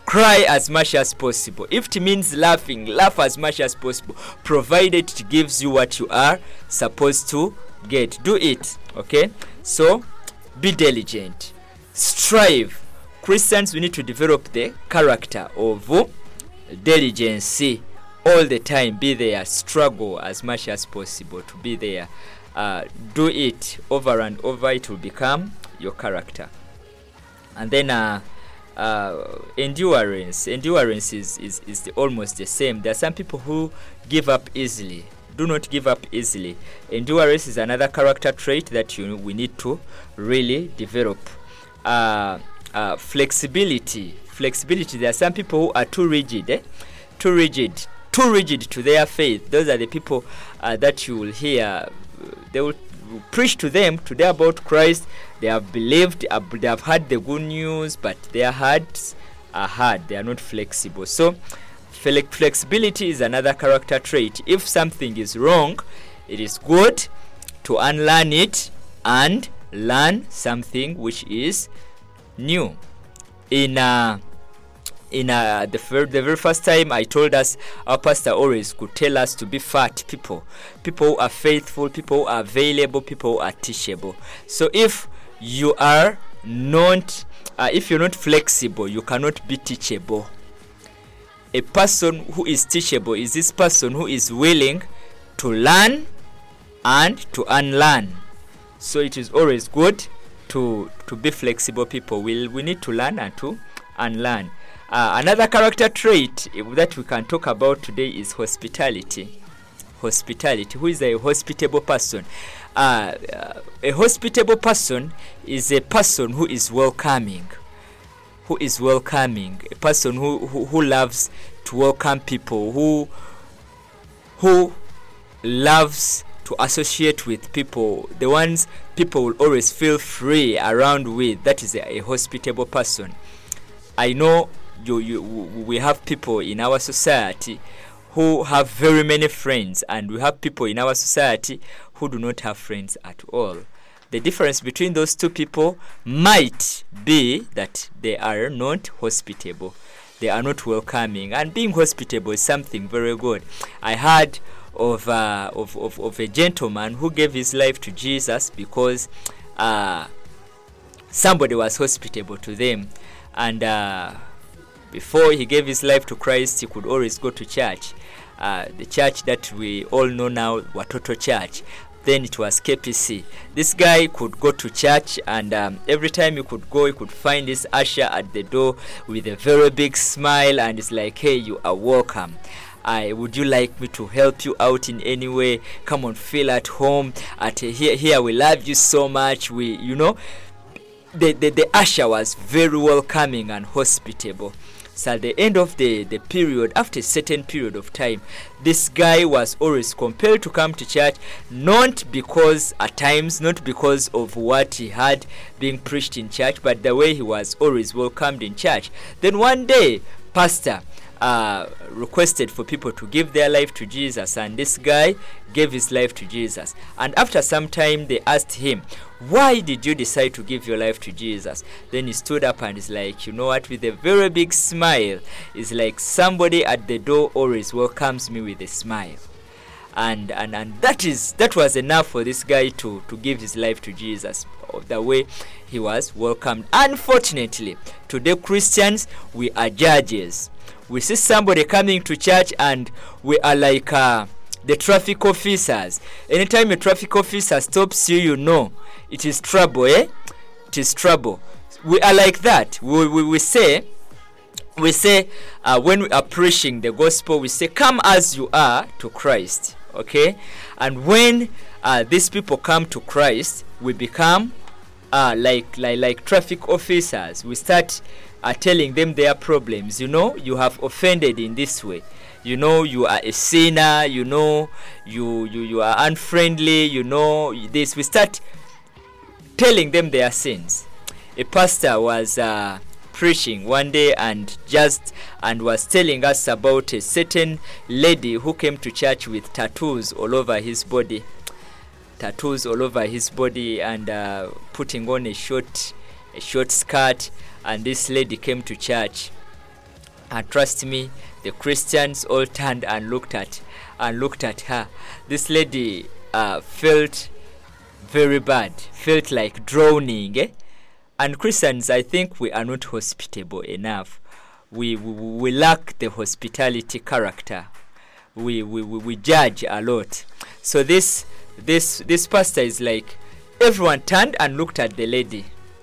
Cry as much as possible. If it means laughing, laugh as much as possible, provided it gives you what you are supposed to get. Do it, okay? So be diligent, strive. Christians, we need to develop the character of diligence all the time. Be there, struggle as much as possible to be there. Uh, do it over and over, it will become your character. And then uh, uh, endurance. Endurance is, is, is the, almost the same. There are some people who give up easily. Do not give up easily. Endurance is another character trait that you we need to really develop. Uh, uh, flexibility. Flexibility. There are some people who are too rigid. Eh? Too rigid. Too rigid to their faith. Those are the people uh, that you will hear. They will preach to them today about Christ. They have believed, uh, they have heard the good news, but their hearts are hard. They are not flexible. So flexibility is another character trait. If something is wrong, it is good to unlearn it and learn something which is new. In uh, in uh, the, fir- the very first time I told us, our pastor always could tell us to be fat people. People who are faithful, people who are available, people who are teachable. So if you are not, uh, if you're not flexible, you cannot be teachable. A person who is teachable is this person who is willing to learn and to unlearn. So it is always good to to be flexible people. We we need to learn and to unlearn. Uh, another character trait that we can talk about today is hospitality. Hospitality. Who is a hospitable person? Uh, uh, a hospitable person is a person who is welcoming. Who is welcoming? A person who, who, who loves to welcome people. Who who loves to associate with people. The ones people will always feel free around with. That is a, a hospitable person. I know you, you, we have people in our society who have very many friends, and we have people in our society who do not have friends at all. The difference between those two people might be that they are not hospitable. They are not welcoming. And being hospitable is something very good. I heard of, uh, of, of, of a gentleman who gave his life to Jesus because uh, somebody was hospitable to them. And uh, before he gave his life to Christ, he could always go to church. Uh, the church that we all know now, Watoto Church. Then it was K P C. This guy could go to church, and um, every time he could go, he could find this usher at the door with a very big smile, and it's like, hey, you are welcome. I would you like me to help you out in any way? Come on, feel at home. At uh, here, here we love you so much. We, you know, the the, the usher was very welcoming and hospitable. So at the end of the, the period, after a certain period of time, this guy was always compelled to come to church, not because at times, not because of what he had being preached in church, but the way he was always welcomed in church. Then one day, pastor uh, requested for people to give their life to Jesus, and this guy gave his life to Jesus. And after some time, they asked him, why did you decide to give your life to Jesus? Then he stood up and is like, you know what, with a very big smile. It's like somebody at the door always welcomes me with a smile. And and, and that is that was enough for this guy to, to give his life to Jesus, the way he was welcomed. Unfortunately, today Christians, we are judges. We see somebody coming to church and we are like uh, the traffic officers. Anytime a traffic officer stops you, you know it is trouble, eh? It is trouble. We are like that. We, we, we say, we say uh, when we are preaching the gospel, we say, come as you are to Christ, okay? And when uh, these people come to Christ, we become uh, like, like, like traffic officers. We start uh, telling them their problems. You know, you have offended in this way. You know, you are a sinner. You know, you, you, you are unfriendly. You know, this. We start telling them their sins. A pastor was uh, preaching one day and just and was telling us about a certain lady who came to church with tattoos all over his body, tattoos all over his body, and uh, putting on a short, a short skirt. And this lady came to church, And trust me, the Christians all turned and looked at and looked at her. This lady uh, felt very bad, felt like drowning. Eh? And Christians, I think we are not hospitable enough. We we, we lack the hospitality character. We, we we we judge a lot. So this this this pastor is like, everyone turned and looked at the lady,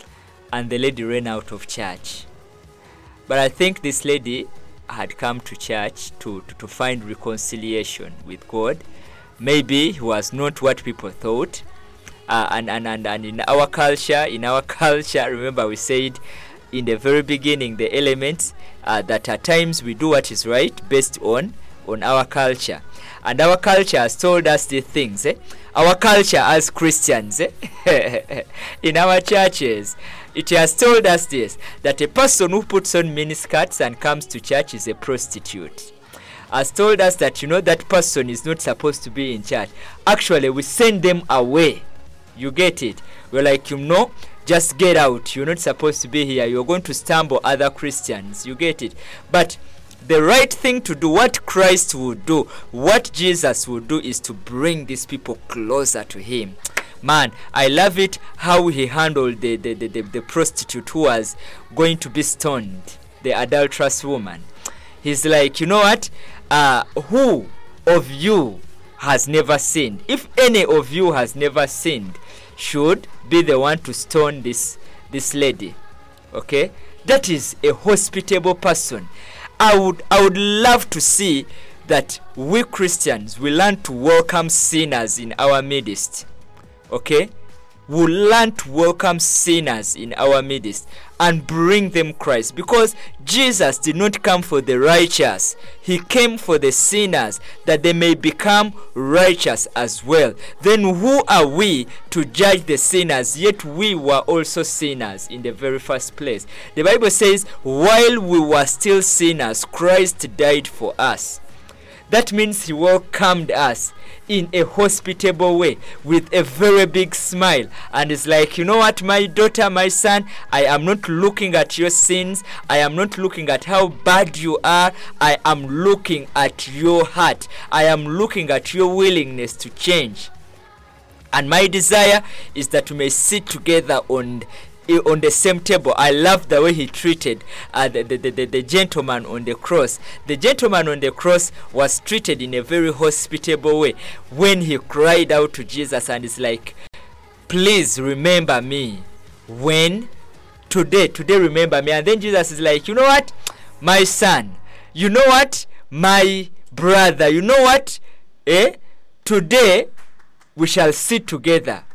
and the lady ran out of church. But I think this lady had come to church to, to, to find reconciliation with God. Maybe he was not what people thought. Uh, and, and, and, and in our culture, in our culture, remember we said in the very beginning, the elements uh, that at times we do what is right based on, on our culture. And our culture has told us these things. Eh? Our culture as Christians, eh? in our churches, it has told us this, that a person who puts on miniskirts and comes to church is a prostitute. Has told us that, you know, that person is not supposed to be in church. Actually, we send them away. You get it? We're like, you know, just get out. You're not supposed to be here. You're going to stumble other Christians. You get it? But the right thing to do, what Christ would do, what Jesus would do, is to bring these people closer to him. Man, I love it how he handled the, the, the, the, the prostitute who was going to be stoned, the adulterous woman. He's like, you know what? Uh, who of you has never sinned? If any of you has never sinned, should be the one to stone this, this lady. Okay? That is a hospitable person. I would, I would love to see that we Christians will learn to welcome sinners in our midst. Okay, we learn to welcome sinners in our midst and bring them Christ, because Jesus did not come for the righteous. He came for the sinners, that they may become righteous as well. Then who are we to judge the sinners? Yet we were also sinners in the very first place. The Bible says, while we were still sinners, Christ died for us. That means he welcomed us in a hospitable way with a very big smile, and it's like, you know what, my daughter, my son, I am not looking at your sins. I am not looking at how bad you are. I am looking at your heart. I am looking at your willingness to change. And my desire is that we may sit together on on the same table. I love the way he treated uh, the, the, the, the gentleman on the cross. The gentleman on the cross was treated in a very hospitable way when he cried out to Jesus and is like, please remember me when today, today remember me. And then Jesus is like, you know what, my son, you know what, my brother, you know what, eh? Today we shall sit together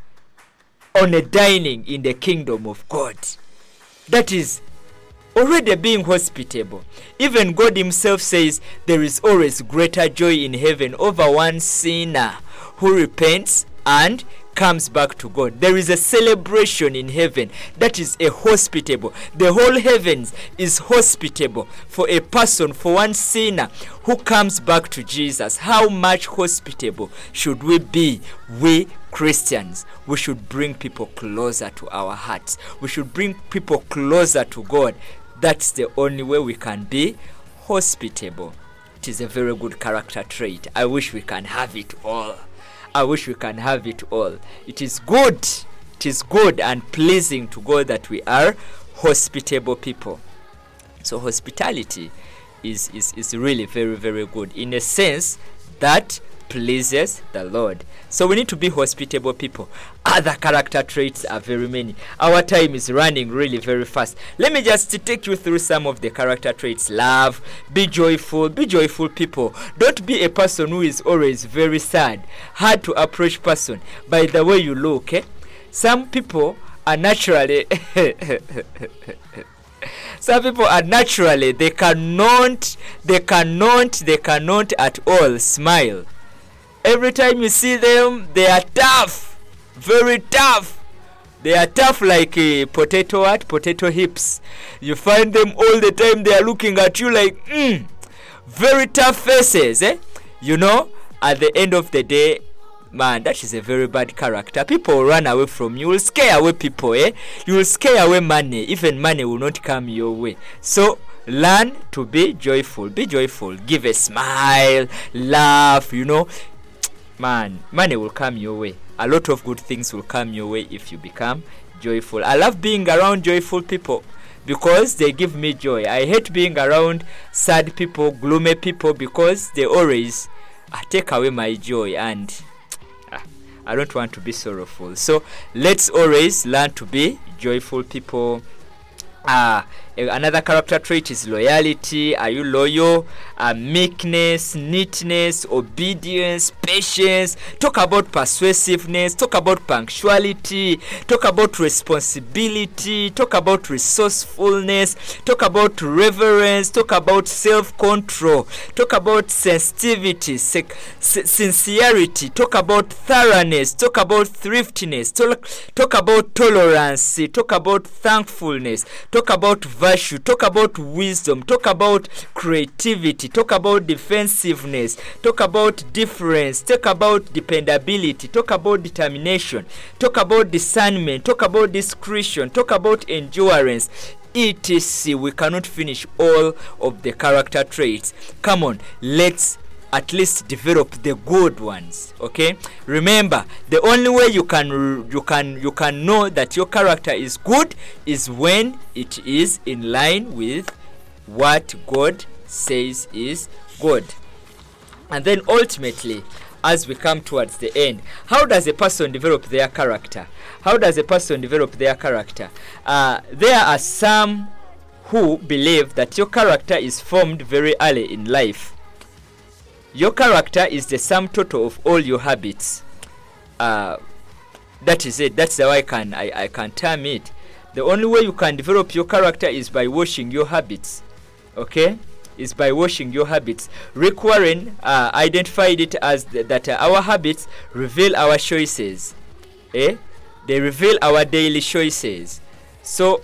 on a dining in the kingdom of God. That is already being hospitable. Even God himself says there is always greater joy in heaven over one sinner who repents and comes back to God. There is a celebration in heaven that is a hospitable. The whole heavens is hospitable for a person, for one sinner who comes back to Jesus. How much hospitable should we be, we Christians? We should bring people closer to our hearts. We should bring people closer to God. That's the only way we can be hospitable. It is a very good character trait. I wish we can have it all. I wish we can have it all. It is good. It is good and pleasing to God that we are hospitable people. So hospitality is, is, is really very, very good in a sense that pleases the Lord. So we need to be hospitable people. Other character traits are very many. Our time is running really very fast. Let me just take you through some of the character traits. Love, be joyful, be joyful people. Don't be a person who is always very sad, hard to approach person by the way you look. Eh? Some people are naturally some people are naturally they cannot they cannot they cannot at all smile. Every time you see them, they are tough, very tough. They are tough like a potato what? Potato hips. You find them all the time, they are looking at you like, mm, very tough faces. Eh? You know, at the end of the day, man, that is a very bad character. People will run away from you. You will scare away people. Eh? You will scare away money. Even money will not come your way. So, learn to be joyful. Be joyful. Give a smile, laugh, you know. Man, money will come your way. A lot of good things will come your way if you become joyful. I love being around joyful people because they give me joy. I hate being around sad people, gloomy people, because they always uh, take away my joy, and uh, I don't want to be sorrowful. So let's always learn to be joyful people. Uh, another character trait is loyalty. Are you loyal? Uh, meekness, neatness, obedience, patience. Talk about persuasiveness. Talk about punctuality. Talk about responsibility. Talk about resourcefulness. Talk about reverence. Talk about self-control. Talk about sensitivity, sec- sincerity. Talk about thoroughness. Talk about thriftiness. Talk, talk about tolerance. Talk about thankfulness. Talk about virtue. Talk about wisdom. Talk about creativity. Talk about defensiveness. Talk about difference. Talk about dependability. Talk about determination. Talk about discernment. Talk about discretion. Talk about endurance, et cetera. We cannot finish all of the character traits. Come on, let's at least develop the good ones. Okay, remember, the only way you can you can you can know that your character is good is when it is in line with what God says is good. And then ultimately, as we come towards the end, how does a person develop their character? How does a person develop their character? Uh, there are some who believe that your character is formed very early in life. Your character is the sum total of all your habits. Uh, that is it. That's how I can I, I can term it. The only way you can develop your character is by washing your habits. Okay? Is by washing your habits. Rick Warren uh, identified it as th- that uh, our habits reveal our choices. Eh? They reveal our daily choices. So,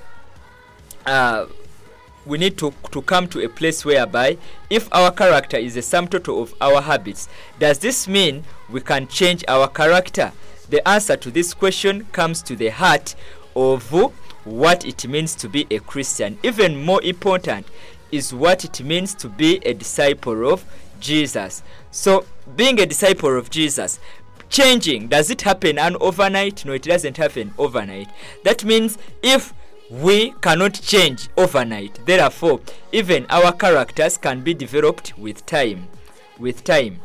uh, we need to, to come to a place whereby if our character is the sum total of our habits, does this mean we can change our character? The answer to this question comes to the heart of what it means to be a Christian. Even more important is what it means to be a disciple of Jesus. So, being a disciple of Jesus, changing, does it happen an overnight? No, it doesn't happen overnight. That means if we cannot change overnight, therefore even our characters can be developed with time. With time,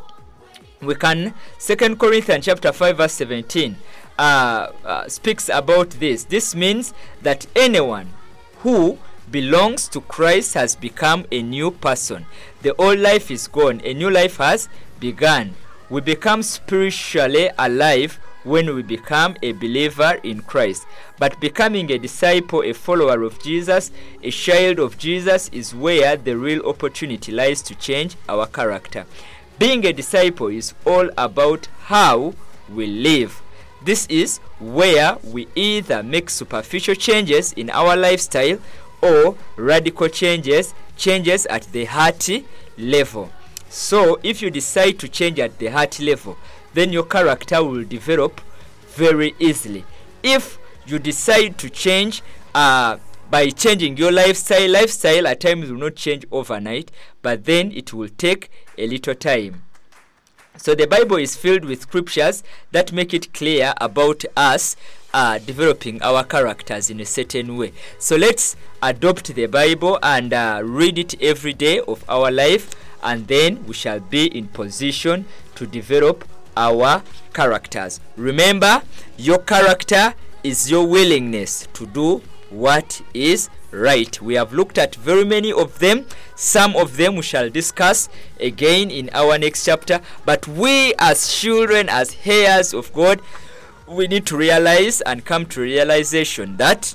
we can. Second Corinthians chapter five verse seventeen uh, uh, speaks about this. This means that anyone who belongs to Christ has become a new person. The old life is gone, a new life has begun. We become spiritually alive when we become a believer in Christ. But becoming a disciple, a follower of Jesus, a child of Jesus is where the real opportunity lies to change our character. Being a disciple is all about how we live. This is where we either make superficial changes in our lifestyle or radical changes, changes at the heart level. So if you decide to change at the heart level, then your character will develop very easily. If you decide to change uh, by changing your lifestyle, lifestyle at times will not change overnight, but then it will take a little time. So the Bible is filled with scriptures that make it clear about us uh, developing our characters in a certain way. So let's adopt the Bible and uh, read it every day of our life, and then we shall be in position to develop our characters. Remember, your character is your willingness to do what is right. We have looked at very many of them. Some of them we shall discuss again in our next chapter. But we as children, as heirs of God, we need to realize and come to realization that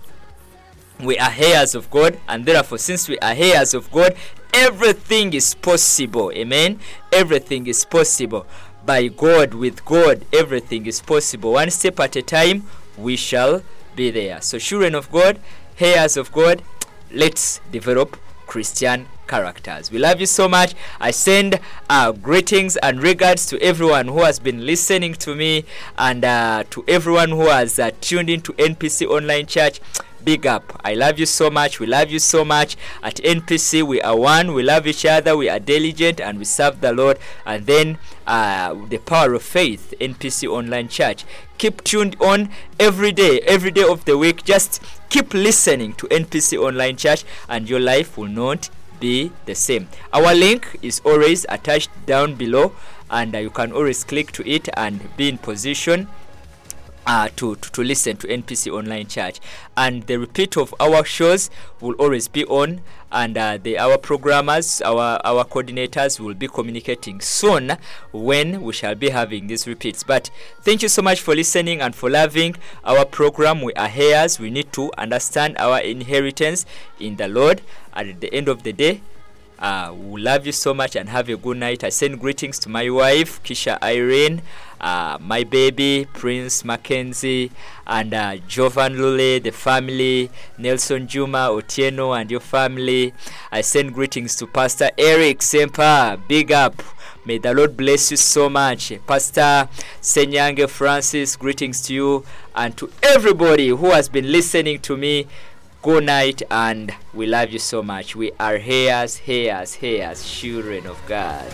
we are heirs of God, and therefore since we are heirs of God, everything is possible. Amen. Everything is possible. By God, with God, everything is possible. One step at a time, we shall be there. So children of God, heirs of God, let's develop Christian characters. We love you so much. I send uh, greetings and regards to everyone who has been listening to me, and uh, to everyone who has uh, tuned in to N P C Online Church. Big up. I love you so much. We love you so much. At N P C, we are one. We love each other. We are diligent and we serve the Lord. And then uh, the power of faith, N P C Online Church. Keep tuned on every day, every day of the week. Just keep listening to N P C Online Church and your life will not be the same. Our link is always attached down below, and uh, you can always click to it and be in position Uh, to, to to listen to N P C Online Church. And the repeat of our shows will always be on, and uh, the our programmers, our our coordinators will be communicating soon when we shall be having these repeats. But thank you so much for listening and for loving our program. We are heirs. We need to understand our inheritance in the Lord. And at the end of the day, Uh, we love you so much and have a good night. I send greetings to my wife, Kisha Irene, uh, my baby, Prince Mackenzie, and uh, Jovan Lule, the family, Nelson Juma, Otieno, and your family. I send greetings to Pastor Eric Sempa. Big up. May the Lord bless you so much. Pastor Senyange Francis, greetings to you and to everybody who has been listening to me. Good night, and we love you so much. We are heirs, heirs, heirs, children of God.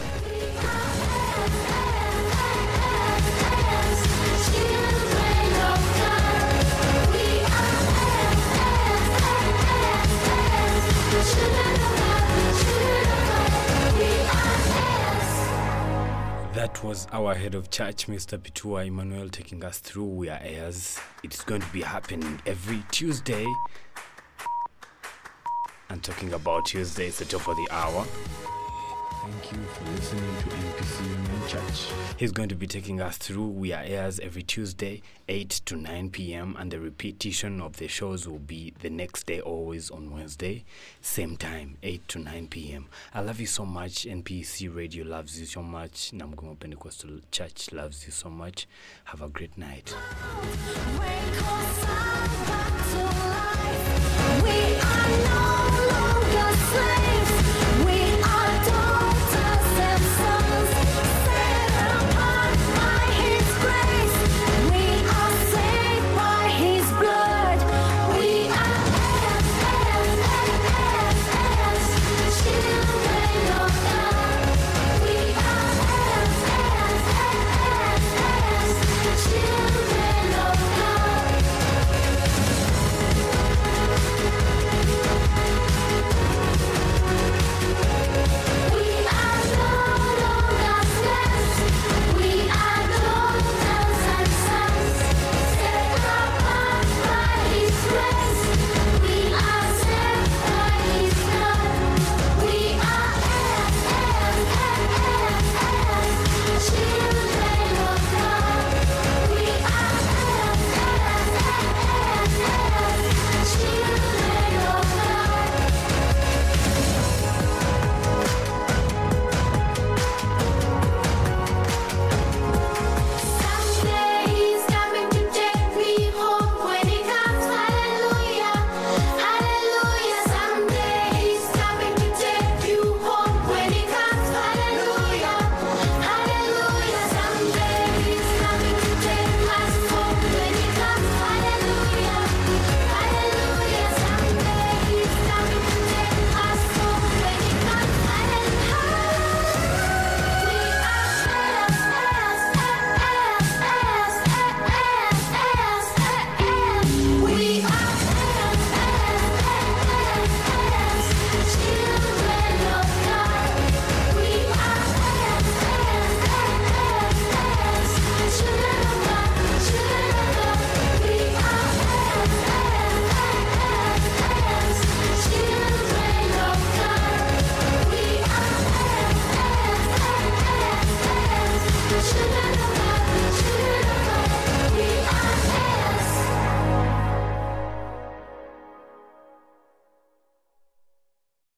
That was our head of church, Mister Pitua Emmanuel, taking us through We Are Heirs. It's going to be happening every Tuesday. And talking about Tuesday, it's the top of the hour. Thank you for listening to N P C Union Church. He's going to be taking us through We Are Heirs every Tuesday, eight to nine p.m. And the repetition of the shows will be the next day, always on Wednesday, same time, eight to nine p.m. I love you so much. N P C Radio loves you so much. Namgunga Pentecostal Church loves you so much. Have a great night.